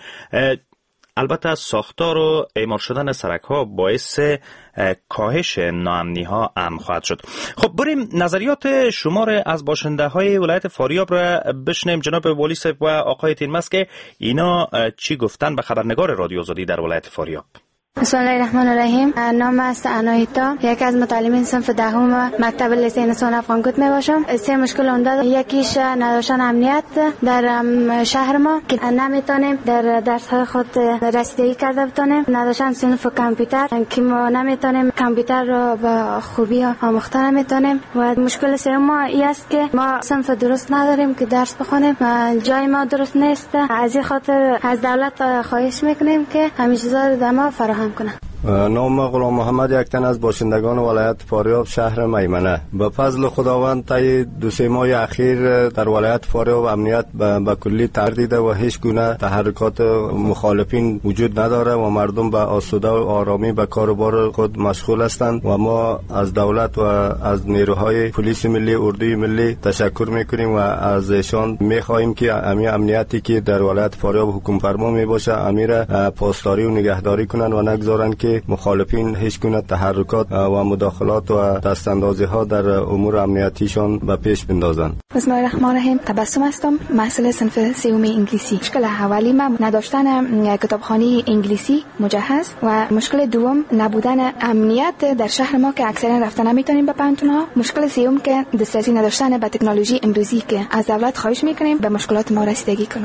البته ساختار و اعمار شدن سرک ها باعث کاهش ناامنی ها هم خواهد شد. خب بریم نظریات شما را از باشنده های ولایت فاریاب را بشنیم. جناب والی صاحب و آقای تینمس که اینا چی گفتن به خبرنگار رادیو آزادی در ولایت فاریاب. بسم الله الرحمن الرحیم. نام است انایتا، یک از متعلمین صنف دهم مکتب لیسانسان افغانگوت می باشم. سه مشکل اون داد، یکیش نداشتن امنیت در شهر ما که نمیتونیم در درس های خود رسیدگی کرده بتونیم، نداشتن صنف کامپیوتر که ما نمیتونیم کامپیوتر رو با خوبی آموخته نمیتونیم و مشکل سوم ما این است که ما صنف درست نداریم که درس بخونیم، جای ما درست نیست. از این خاطر از دولت خواهش میکنیم که همین چیزا رو ما فراهم کنه. نام غلام محمد، یک تن از باشندگان ولایت فاریاب شهر میمنه. به فضل خداوند طی دو سه ماه اخیر در ولایت فاریاب امنیت به کلی تغییر دیده و هیچ گونه تحرکات مخالفین وجود نداره و مردم به آسوده و آرامی به کار و بار خود مشغول هستند و ما از دولت و از نیروهای پلیس ملی، اردوی ملی تشکر میکنیم و از ایشان میخواهیم که امی امنیتی که در ولایت فاریاب حکم فرما می باشه امیر پاسداری و نگهداری کنند و نگذارند که مخالفین هیچ گونه تحرکات و مداخلات و دستاندازی ها در امور امنیتیشان به پیش بندازند. بسم الله الرحمن الرحیم. تبسم هستم، محصل صنف سوم انگلیسی. مشکل اولی ما نداشتن کتابخانه انگلیسی مجهز و مشکل دوم نبودن امنیت در شهر ما که اکثرا رفتن نمیتونیم به پانتون ها. مشکل سوم که دسترسی نداشتن به تکنولوژی امروزی که از دولت خواهش میکنیم به مشکلات ما رسیدگی کنه.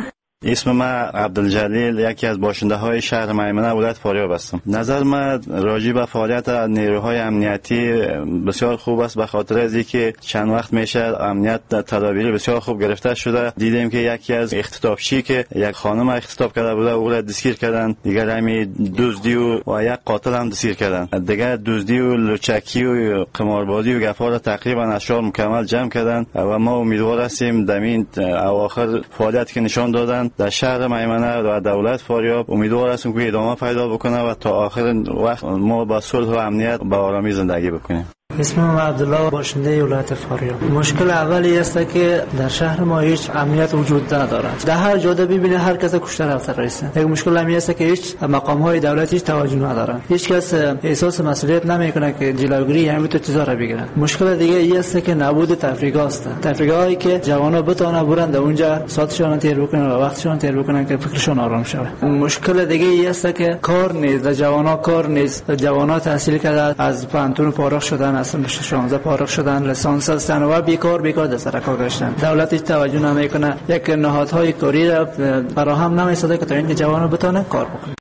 اسم من عبدالجلیل، یکی از باشنده های شهر میمنه ولایت فاریاب هستم. نظر من راجع به فعالیت نیروهای امنیتی بسیار خوب است، به خاطر از اینکه چند وقت میشه امنیت تدابیر بسیار خوب گرفته شده. دیدیم که یکی از اختطافچی که یک خانم اختطاف کرده بوده او را دستگیر کردن، دیگر همین دزدی و, و یک قاتل هم دستگیر کردن. دیگر دزدی و لوچکی و قماربازی و گفا را تقریبا از شهر مکمل جمع کردن و ما امیدوار هستیم در این اواخر فعالیتی که نشان دادن در شهر میمنه و دولت فاریاب امیدوار هستیم که ادامه پیدا بکنه و تا آخر وقت ما با صلح و امنیت با آرامی زندگی بکنیم. اسمم عبدالله، باشنده ولایت فاریاب. مشکل اولی است که در شهر ما هیچ امنیت وجود ندارد. در هر جاده ببینه هر کس کشته رفته رئیس. یک مشکل همی است که هیچ مقام های دولتی هیچ توجه ندارند. هیچ کس احساس مسئولیت نمیکنه که جلوگیری همین تو چیزا را بگیرن. مشکل دیگه این است که نبود تفریح است. تفریحایی که جوانا بتونن برن در اونجا ساعتشون تیر بکنن و وقتشون تیر بکنن که فکرشون آرام شود. مشکل دیگه این است که کار نیست، جوانا کار نیست. جوانا تحصیل کرده از پانتون فارغ شدن، اصلا شانزده فارغ شدن، لیسانس هستن و بیکار بیکار در سر کار گشتن. دولت هیچ توجه نمیکنه، یک نهادهای کاری را فراهم نمیسازه که تا اینکه جوانان بتونن کار بکنن.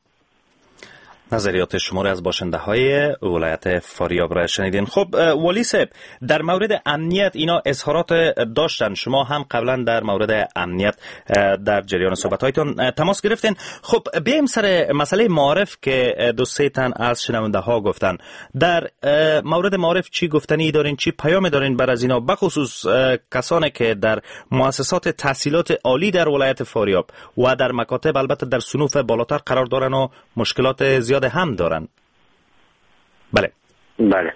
نظریات شما را از باشنده های ولایت فاریاب را شنیدین. خب ولی صاحب، در مورد امنیت اینا اظهارات داشتن، شما هم قبلا در مورد امنیت در جریان صحبت هایتان تماس گرفتین. خب بیایم سر مسئله معارف که دو سه تن از شنونده ها گفتن. در مورد معارف چی گفتنی دارین، چی پیام دارین بر از اینا، بخصوص کسانی که در مؤسسات تحصیلات عالی در ولایت فاریاب و در مکاتب البته در صنوف بالاتر قرار دارن و مشکلات زیاد هم دارن؟ بله بله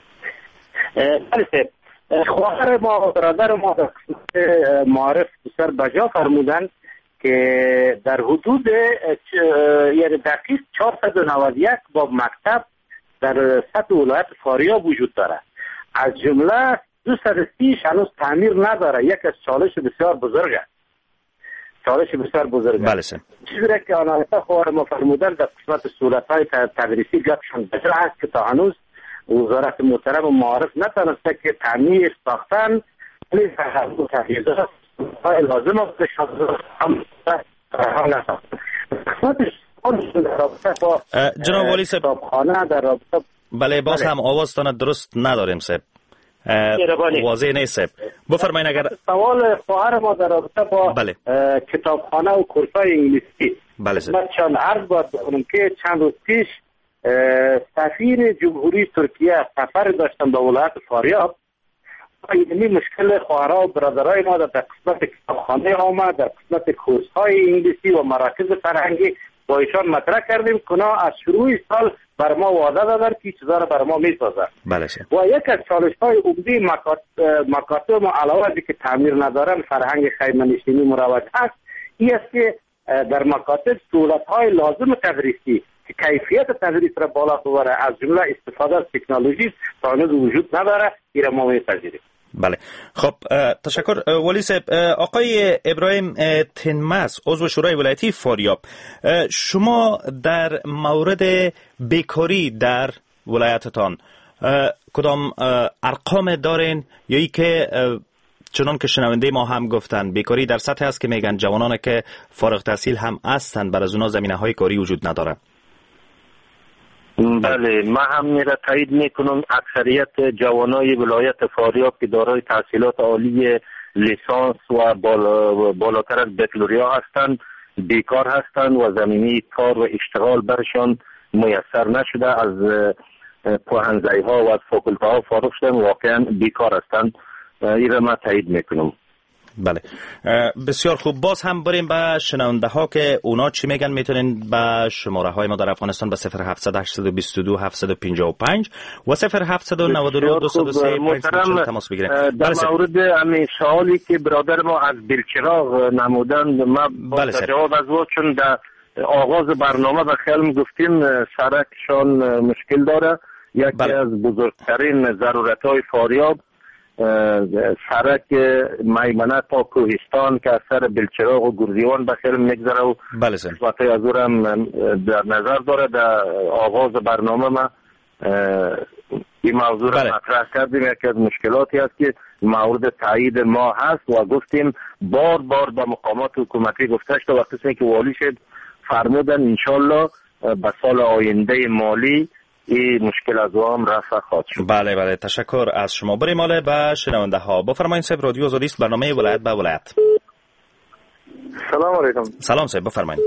بله خواهر ما برادر ما در قسمت معارف بسیار بجا فرمودن که در حدود یعنی دقیق چهارصد و نود و یک باب مکتب در سطح ولایت فاریاب وجود داره، از جمله دویست و سی هنوز تعمیر نداره. یک از چالش بسیار بزرگ است، چالش بسیار بزرگ بله است. چیزی را که آنها خواهر ما فرمودن در قسمت سهولت‌های تدریسی گپشون بسیار هست که تا هنوز وزارت محترم و معارف نتونسته که تعمیر ساختن ولی تجهیزات لازم است که هم هم نساختن. جناب والی صاحب خانه در رابطه بله باز هم آوازتان درست نداریم صاحب، واضح نیست. بفرمایید. اگر سوال خواهر ما در رابطه با بله. کتابخانه و کورس‌های انگلیسی بله من چند عرض باید بکنم که چند روز پیش سفیر جمهوری ترکیه سفر داشتن به ولایت فاریاب. این مشکل خواهرها و برادرای ما در قسمت کتابخانه آمد، در قسمت کورس‌های انگلیسی و مراکز فرهنگی با ایشان مطرح کردیم که از شروع سال بر ما وعده دادن که چیزا را بر ما میسازن. بله. و یک از چالش‌های عمده مکاتب ما علاوه از که تعمیر ندارن فرهنگ خیمه‌نشینی مروج است، این است که در مکاتب سهولت‌های لازم تدریسی که کیفیت تدریس را بالا ببره از جمله استفاده از تکنولوژی تا هنوز وجود نداره، این را ما می‌پذیریم. بله. خب تشکر ولی صاحب. آقای ابراهیم تنمس عضو شورای ولایتی فاریاب، شما در مورد بیکاری در ولایتتان کدام ارقام دارین یا ای که چنان که شنونده ما هم گفتن بیکاری در سطح است که میگن جوانان که فارغ التحصیل هم هستند بر از اونا زمینه‌های کاری وجود نداره؟ بله، من هم میره تایید میکنم. اکثریت جوانای ولایت فاریاب که دارای تحصیلات عالی لیسانس و بالا بالاتر از بکالوریا هستند بیکار هستند و زمینه کار و اشتغال برشان میسر نشده. از پوهنځی ها و از فاکولته ها فارغ شدن، واقعا بیکار هستند. این را من تایید میکنم. بله بسیار خوب. باز هم بریم به شنونده ها که اونا چی میگن. میتونین به شماره های ما در افغانستان به صفر هفتصد هشتصد و بیست و دو هفتصد و پنجاه و پنج و صفر هفتصد و نود و نه دویست و سه پنج تماس بگیرین. در مورد همین سوالی که برادر ما از بلچراغ نمودند، ما با جواب از او چون در آغاز برنامه به خیلی گفتیم سرکشان مشکل داره. یکی بله. از بزرگترین ضرورت های فاریاب سرک میمنه تا کوهستان که از سر بلچراغ و گرزیوان بخیر میگذره و بله قسمت از او هم در نظر داره. در آغاز برنامه ما این موضوع را مطرح کردیم. یکی از مشکلاتی است که مورد تایید ما هست و گفتیم بار بار با مقامات حکومتی گفته شد و وقتی که والی شد فرمودن انشالله به سال آینده مالی این مشکل از وام رفع خواهد شد. بله بله تشکر از شما. بریم حالا به شنونده ها. بفرمایید صاحب، رادیو آزادی است، برنامه ولایت به ولایت. سلام علیکم. سلام صاحب، بفرمایید.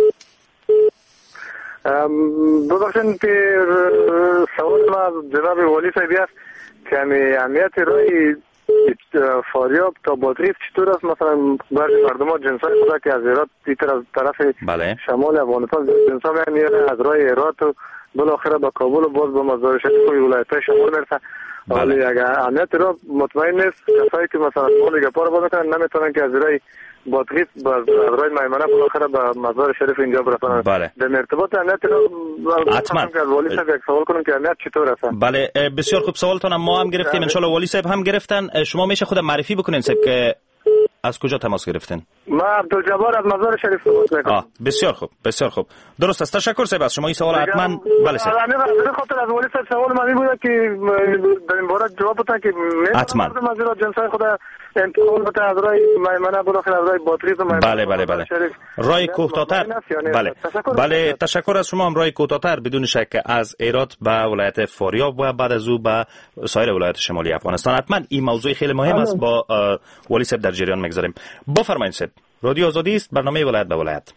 ببخشید که سوال ما جناب والی صاحب است که اهمیت رای فاریاب تا بادغیس چطور است؟ مثلا برای مردم ها جنسای خدا که از هرات دیتر از طرف بله. شمال افغانستان جنسا میاره از رای هرات و بالاخره با کابل و باز با مزار شریف و ولایت‌های شمال میرسه. ولی اگر اهمیت را مطمئن نیست، کسایی که مثلا مال گپا رو بکنن نمیتونن که از رای بادغیس با رای میمنه بالاخره به مزار شریف اینجا برسن. بله. در ارتباط اهمیت را حتما که از والی صاحب یک سوال کنم که اهمیت چطور است؟ بله بسیار خوب سوالتون ما هم گرفتیم، ان شاء الله والی صاحب هم گرفتن. شما میشه خود معرفی بکنین صاحب که از کجا تماس گرفتین؟ ما عبدالجبار از مزار شریف تماس میکنم. آه بسیار خوب بسیار خوب درست است. تشکر صاحب از شما. این سوال حتما بله صاحب. به خاطر از والی صاحب سوال من بود که در این باره جواب بده که حتما مزار جنسای خدا انتقال بده از رای میمنه بالاخره از رای بادغیس و بله بله بله رای کوتاه‌تر. بله بله تشکر از شما. هم رای کوتاه‌تر بدون شک از هرات به ولایت فاریاب و بعد از او به سایر ولایت شمالی افغانستان. حتما این موضوع خیلی مهم است، با والی صاحب در جریان میگذاریم. بفرمایید صاحب. رادیو آزادی است، برنامه ولایت به ولایت.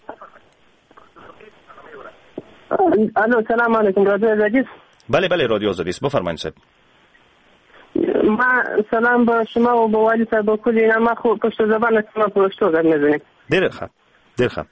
الو سلام علیکم. رادیو آزادی است؟ بله بله رادیو آزادی است، بفرمایید صاحب. ما سلام به شما و به والی صاحب و کلی اینا. ما خو پشت زبان شما پشتو زد میزنیم. ډیر ښه ډیر ښه.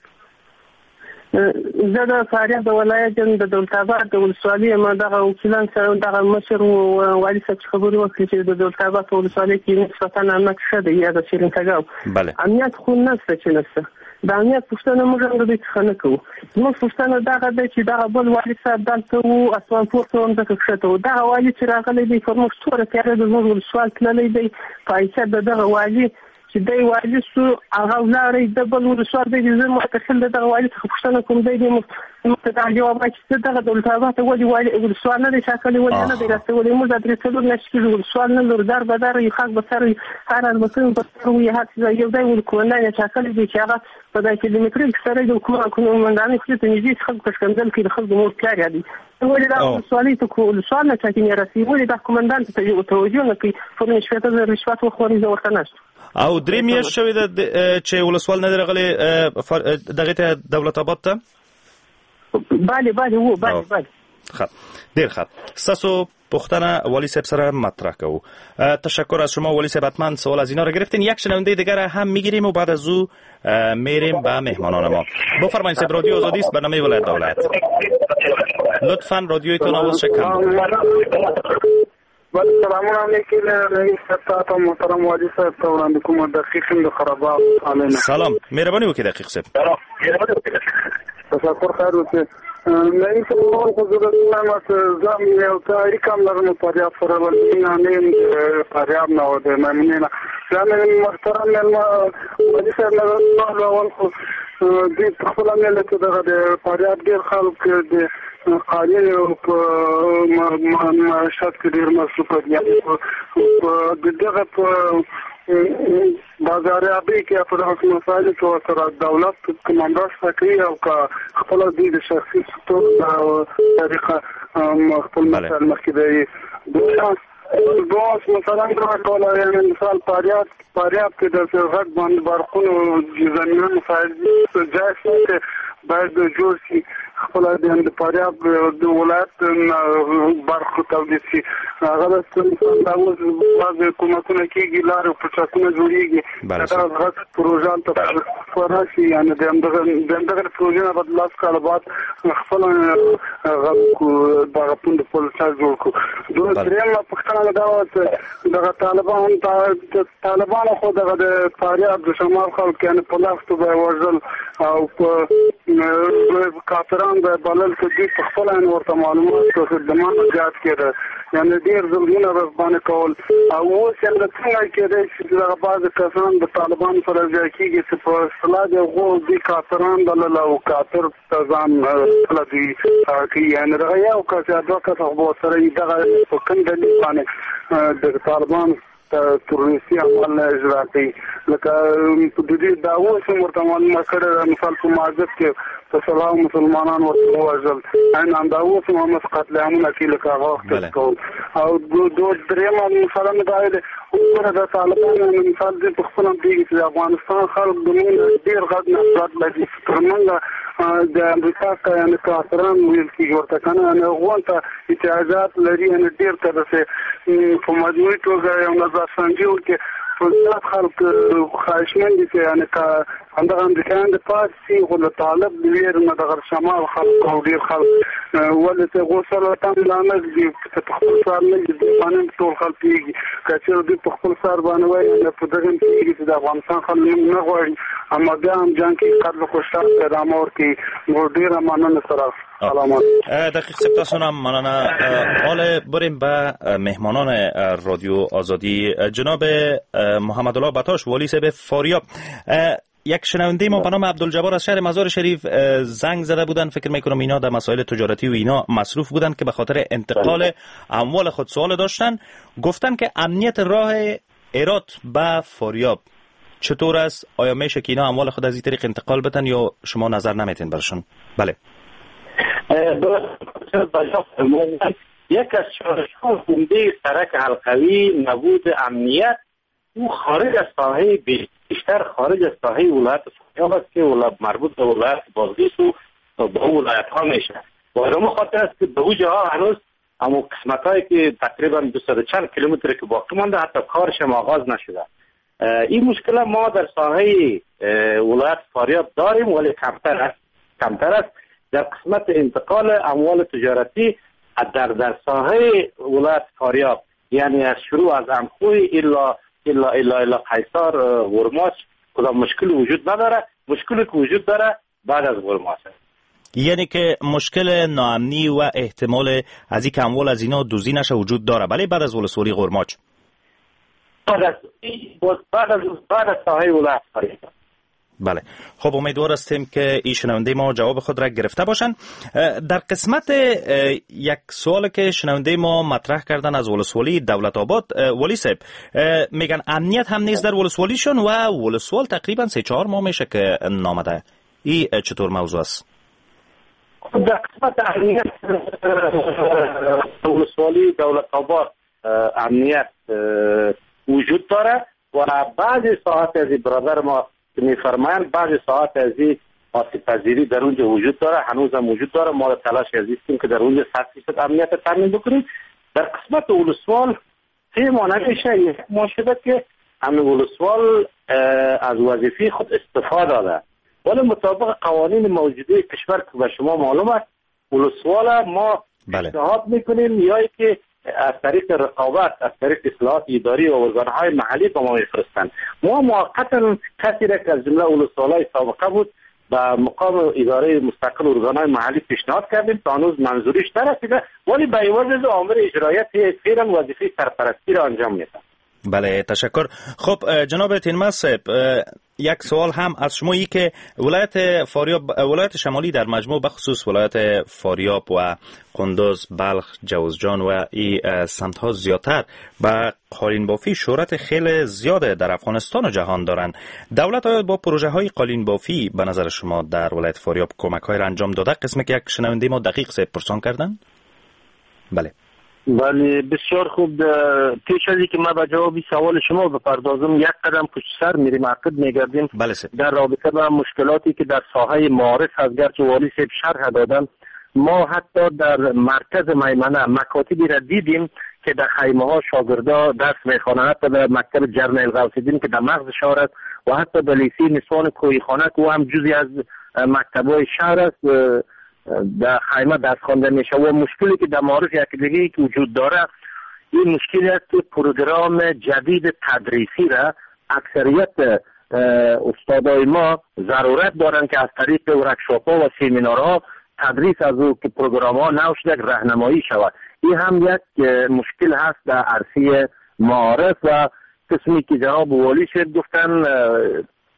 زه د فاریاب د ولایت د دولت آباد د ولسوالۍ ما دغه وکیلان سره دغه مشر والی صاحب خبرې وکړي چې د دولت آباد په ولسوالۍ کې نسبتا امنیت ښه دی یا د شیرین تګاو امنیت خو نشته چې نشته. د امنیت پوښتنه موږ هم د دوی څخه نه کوو. زموږ پوښتنه دغه ده چې دغه بل والي صاحب دلته وو اسمان پورته و مځکه کښته وو. دغه والي چې راغلی دی پر موږ توره تیاره د زموږ ولسوال تللی دی په حیثیت د دغه والي چې دی والي سو هغه ولاړی د بل ولسوال دی زه متصل د دغه والي څخه پوښتنه کوم دی موږ ته دا جواب راکړي چې دغه دولت آباد ته ولې والي ولسوال نه دی ټاکلی ولې نه دی راستولی. موږ د درې څلور میاشتې کېږي ولسوال نه لرو. در به در یو خاک به سر هر البتون به سر وي هر څه یو دی ولکومندان یې ټاکلی دی چې هغه په دا کیلومتري سره د کومندانۍ خولې ته نږدې خلکو ته ښکنځل کوي د خلکو مور پلار یادوي. ولې دا ولسوالۍ ته ولسوال نه ټاکي نه رسي ولې دا کومندان ته توجه نه کوي فورن شپېته زره رشوت وخوري زه ورته نشته. او درې میاشتې شوې ده چې ولسوال نه دی راغلی دغې ته دولت آباد ته؟ بله بله و بله بله. ښه ډېر ښه. ستاسو پوښتنه والی صاحب سره مطرح کوو. تشکر از شما والی صاحب. حتما سوال از اینا رو گرفتین. یک شنونده دیگر هم میگیریم و بعد از او میریم به مهمانان ما. بفرمایید صاحب. رادیو آزادی است، برنامه ولایت به ولایت. لطفا رادیویتون آوازش کم بله سلامونه علیکم رئیس صاحب محترم والی صاحب ته وړاندې کوم دقیق د خرابات علینا. سلام مهرباني وکړئ دقیق صاحب. تشکر خیر وکړئ. من سوال حضور الله زم یو تاریخ هم لرم فاریاب سره ولینانین فاریاب نه د ممنونه زمين محترم والی صاحب نه اول خو دې خپل نه ته د فاریاب ډیر خلک د قانون په معاشات کې ډیر مصروف دي. د دغه په بازاریابي کې په دغه مسایلو کې سره دولت کومنداس کوي او خپل د شخصي ستور طریقه خپل مسایل مخکې دی. دوه مثلا دا ټول یعنی مثال فاریاب فاریاب کې د غږ باندې برخونو زمینه مسایل جایز باید جوړ شي. خپل د فاریاب د ولایت برخه تولید شي. هغه د څنګه بعض حکومتونه کېږي لارې په چاکونه جوړیږي. دا غږ پروژه ته فراشي یعنی د دغه پروژه نه بعد لاس کال بعد خپل غږ د غپوند په څیر جوړ کو. دوه دریم پښتنه دا و دغه طالبان طالبان خو دغه د فاریاب د شمال خلک یعنی په لاس ته ورزل او په کافران به بلل کې د خپل ان ورته معلومات او خدمات زیات کړي یعنی ډیر ظلمونه باندې کول او اوس څنګه څنګه کېدای چې دغه بعض کسان د طالبان سره ځای کېږي چې په اصلا دغه د کاتران د لو کاتر تزان کلدي کی یعنی دغه یو کاته دوه کاته په سره دغه کوم د باندې د طالبان تروریستي عمل اجرا کوي لکه په دې داوو چې ورته معلومه کړه مثال په ماجد کې په سلام مسلمانان ورته وژل ان انداوو چې محمد قتل عامونه کې لکه هغه کول او دو درېما مثلا دا وګوره د طالبانو مثال دې په خپل دی چې افغانستان خلک د موږ ډیر غږ نه پات لدی ترمنګ د امریکا کاینه کاتران ویل کې ورته کنه نه غونته اجازهات لري ان ډیر تر څه په مجموعي توګه یو نظر سنجیو کې فلسفه خلق خواهشمند دي چې یعنی کا همدغه امریکایان د پارسي غو طالب دی ورنه د شمال خلق او ډیر خلق ولته غوسه تام لامل دي په خپل سر نه دي باندې ټول خلک پیږي کچې دوی په خپل سر باندې وایي په دغه پیږي چې د افغانستان خلک نه غواړي اما بیا هم جان کې قتل خوشحال پیغام ورکي نو ډیر مننه سره سلامات دقیق سپتاسونم مننه. حال بریم به مهمانان رادیو آزادی. جناب محمد الله بطاش والی صاحب فاریاب، یک شنونده ما به نام عبدالجبار از شهر مزار شریف زنگ زده بودن، فکر میکنم اینا در مسائل تجارتی و اینا مصروف بودن که به خاطر انتقال اموال خود سوال داشتن. گفتن که امنیت راه هرات به فاریاب چطور است؟ آیا میشه که اینا اموال خود از این طریق انتقال بدن یا شما نظر نمیتین برشون؟ بله. یک از چالش‌ها عمده سرک حلقوی نبود امنیت او خارج از ساحه بیشتر خارج از ساحه ولایت فاریاب است که ولایت مربوط به ولایت بادغیس و با ولایت ها میشه. با همین خاطر است که به اونجاها هنوز اما قسمتایی که تقریبا دویست و چند کیلومتر که باقی مانده حتی کارش هم آغاز نشده. این مشکل ما در ساحه ولایت فاریاب داریم ولی کمتر است. کمتر است در قسمت انتقال اموال تجارتی در در ساحه ولایت فاریاب، یعنی از شروع از امخوی الا الا الا الا قیصر ورماش کدام مشکل وجود نداره. مشکلی که وجود داره بعد از ورماش است. یعنی که مشکل ناامنی و احتمال از این که اموال از اینا دزدی نشه وجود داره، بله بعد از ولسوالی قرماچ. بعد از بعد از بعد از ساحه ولایت فاریاب. بله، خب امیدوار هستیم که این شنونده ما جواب خود را گرفته باشن. در قسمت یک سوال که شنونده ما مطرح کردن از ولسوالی دولت آباد، ولی صاحب میگن امنیت هم نیست در ولسوالیشون و ولسوال تقریبا سه چهار ماه میشه که نامده. این چطور موضوع است؟ در قسمت امنیت ولسوالی دولت آباد امنیت وجود داره و بعضی ساعت از برادر ما میفرمایند بعضی ساعت از این آسیب پذیری در اونجا وجود داره، هنوز هم وجود داره. ما تلاش کردیم که در اونجا صد درصد امنیت تامین بکنیم. در قسمت ولسوال سه ماه نمیشه یک ماه شده که همین ولسوال از وظیفه خود استفاده داده، ولی مطابق قوانین موجوده کشور که به شما معلوم است ولسوال ما پیشنهاد میکنیم یا که از طریق رقابت از طریق اصلاحات اداری و ارگانهای محلی به ما میفرستند. ما موقتا کسی را که از جمله ولسوالای سابقه بود به مقام اداره مستقل ارگانهای محلی پیشنهاد کردیم تا هنوز منظوریش نرسیده، ولی به عوض از امر اجرایت فعلا وظیفه سرپرستی را انجام میدن. بله تشکر. خب جناب تینمس صاحب، یک سوال هم از شما ای که ولایت فاریاب، ولایت شمالی در مجموع بخصوص ولایت فاریاب و قندوز، بلخ، جوزجان و این سمت ها زیادتر به قالین بافی شهرت خیلی زیاده در افغانستان و جهان دارن. دولت آیا با پروژه های قالین بافی به نظر شما در ولایت فاریاب کمک های را انجام داده؟ قسمی که یک شنونده ما دقیق سے پرسان کردن. بله بله بسیار خوب. پیش از اینکه ما به جواب سوال شما بپردازم یک قدم پشت سر میریم عقد میگردیم بله در رابطه با مشکلاتی که در ساحه معارف از گرچه والی صاحب شرح دادن. ما حتی در مرکز میمنه مکاتبی را دیدیم که در خیمه ها شاگردا درس میخوانند، حتی در مکتب جرنیل غوث‌الدین که در مغز شهر است و حتی در لیسه نسوان کوهیخانه که هم جزئی از مکتب‌های شهر است در خیمه درس خوانده میشه. و مشکلی که در معارف یک دیگه که وجود داره این مشکلی است که پروگرام جدید تدریسی را اکثریت استادای ما ضرورت دارن که از طریق ورکشاپ‌ها و سمینارها تدریس از او که پروگرام ها نو شده راهنمایی شود. این هم یک مشکل هست در عرصه معارف و قسمی که جناب والی شد گفتن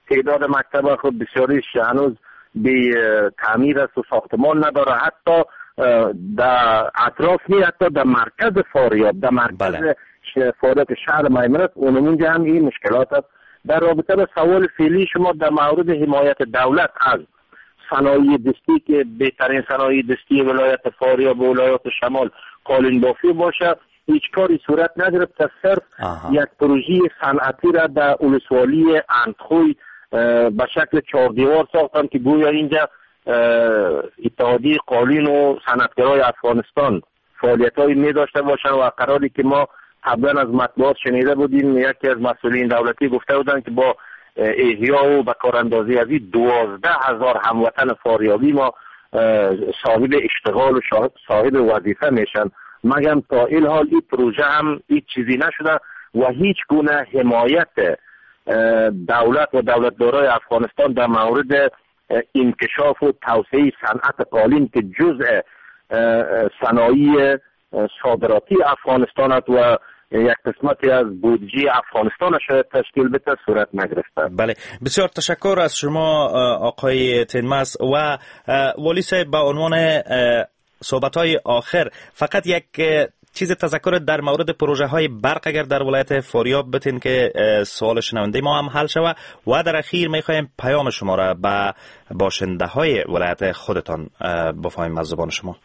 تعداد مکتب خود بسیاریش هنوز به تعمیر است و ساختمان نداره. حتی در اطراف نی، حتی در مرکز فاریاب، در مرکز بله. فاریاب شهر میمنه اونمونجا هم این مشکلات است. در رابطه با سوال فعلی شما در مورد حمایت دولت از صنایع دستی که بهترین صنایع دستی ولایت فاریاب و ولایت شمال قالین بافی باشه، هیچ کاری صورت نگرفت تا صرف یک پروژه صنعتی را در ولسوالی اندخوی به شکل چهار دیوار ساختن که گویا اینجا اتحادیه قالین و صنعتگرای افغانستان فعالیت‌هایی می داشته باشن و قراری که ما قبلا از مطبوعات شنیده بودیم یکی از مسئولین دولتی گفته بودن که با احیا و به کاراندازی از این دوازده هزار هموطن فاریابی ما صاحب اشتغال و صاحب وظیفه میشن. مگم تا این حال این پروژه هم هیچ چیزی نشده و هیچ گونه حمایت دولت و دولتدارای افغانستان در مورد انکشاف و توسعه صنعت قالین که جزء صنایع صادراتی افغانستان است و یک قسمتی از بودجه افغانستان شاید تشکیل بده صورت نگرفته. بله، بسیار تشکر از شما آقای تنمس. و والی صاحب به عنوان صحبت‌های آخر فقط یک چیز تذکر در مورد پروژه های برق اگر در ولایت فاریاب بتین که سوال شنونده ما هم حل شود و در اخیر میخوایم پیام شما را به باشنده های ولایت خودتان بفهمیم از زبان شما.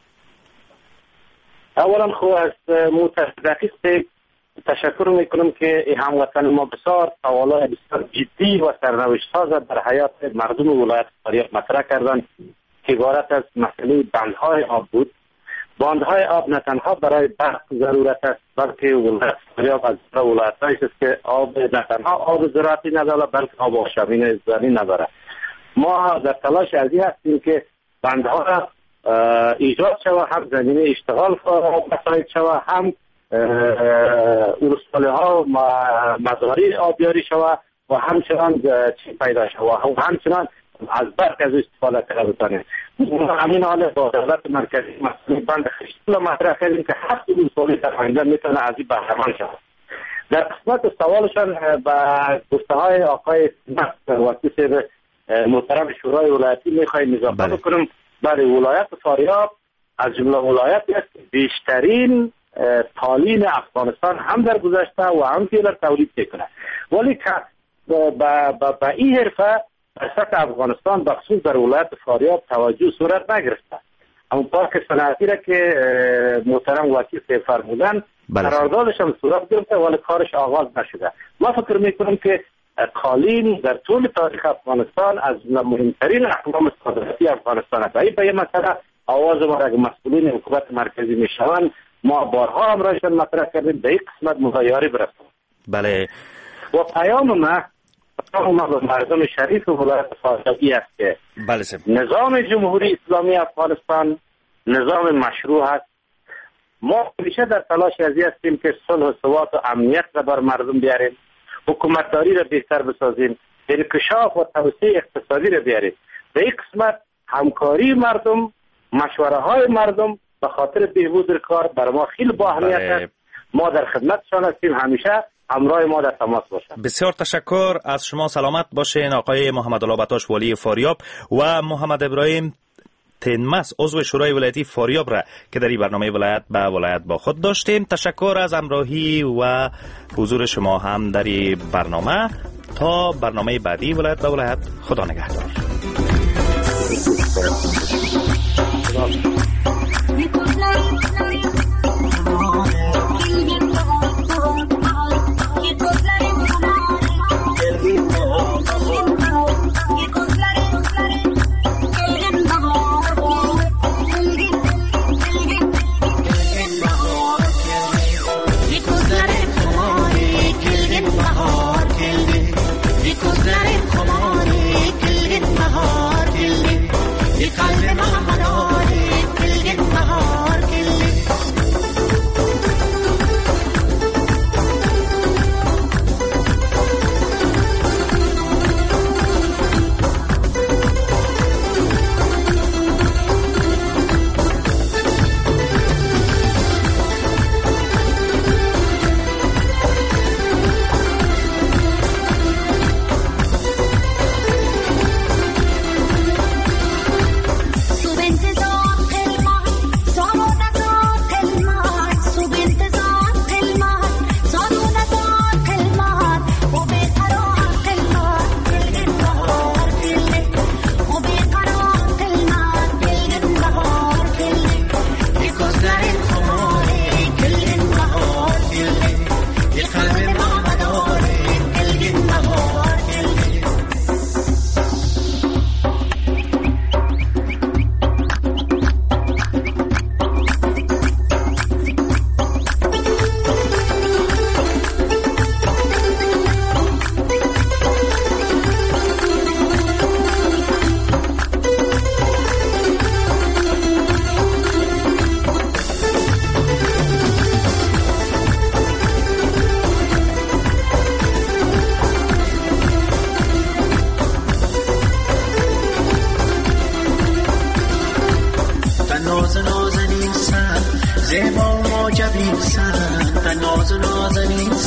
اولا خو از متحدث تشکر میکنم که هموطن ما بسیار سوالای بسیار جدی و سرنوشت ساز در حیات مردم ولایت فاریاب مطرح کردن که عبارت از مسئله بندهای آب بود. باندهای آب نه تنها برای برق ضرورت است بلکه ولایت فاریاب از ولایت‌هایی است که آب نه تنها آب زراعتی نداره بلکه آب آشامین زمینی نداره. ما در تلاش از این هستیم که بندها را ایجاد شود، هم زمینه اشتغال مساعد شود، هم ورسپاله ها مزاری آبیاری شود و همچنان چی پیدا شود و همچنان از برق از استفاده کرده بتانیم. همین حال با دولت مرکزی مسئله بند خشتون را مطرح کردیم که هفت ورسپاله در آینده میتونه از این بهره‌مند شود. در قسمت سوالشان به گفته های آقای وکیل محترم شورای ولایتی میخوایم اضافه بکنم. برای ولایت فاریاب از جمله ولایتی است که بیشترین تالین افغانستان هم در گذشته و هم فعلا تولید میکنه، ولی که به این حرفه در سطح افغانستان بخصوص در ولایت فاریاب توجه صورت نگرفته. اما پارک صنعتی را که محترم وکیل فرمودن قراردادش هم صورت گرفته ولی کارش آغاز نشده. ما فکر میکنم که قالین در طول تاریخ افغانستان از مهمترین اقلام صادراتی افغانستان است. این به این مسئله آواز ما را مسئولین حکومت مرکزی میشوند ما بارها هم رایشان مطرح کردیم به این قسمت مغایاری برسیم. بله. و پیام ما پیام ما به مردم شریف ولایت فاریابی است که بله نظام جمهوری اسلامی افغانستان نظام مشروع است. ما همیشه در تلاش ازی هستیم که صلح و ثبات و امنیت را بر مردم بیاریم، حکومتداری را بهتر بسازیم، انکشاف و توسعه اقتصادی را بیاریم. به این قسمت همکاری مردم، مشوره های مردم به خاطر بهبود کار برای ما خیلی با اهمیت است. ما در خدمتشان هستیم، همیشه همراه ما در تماس باشند. بسیار تشکر از شما. سلامت باشین آقای محمد الله بطاش والی فاریاب و محمد ابراهیم تنمس عضو شورای ولایتی فاریاب را که در این برنامه ولایت به ولایت با خود داشتیم. تشکر از همراهی و حضور شما هم در این برنامه. تا برنامه بعدی ولایت به ولایت، خدا نگهدار. قلب محمد آلی ناز و نازنین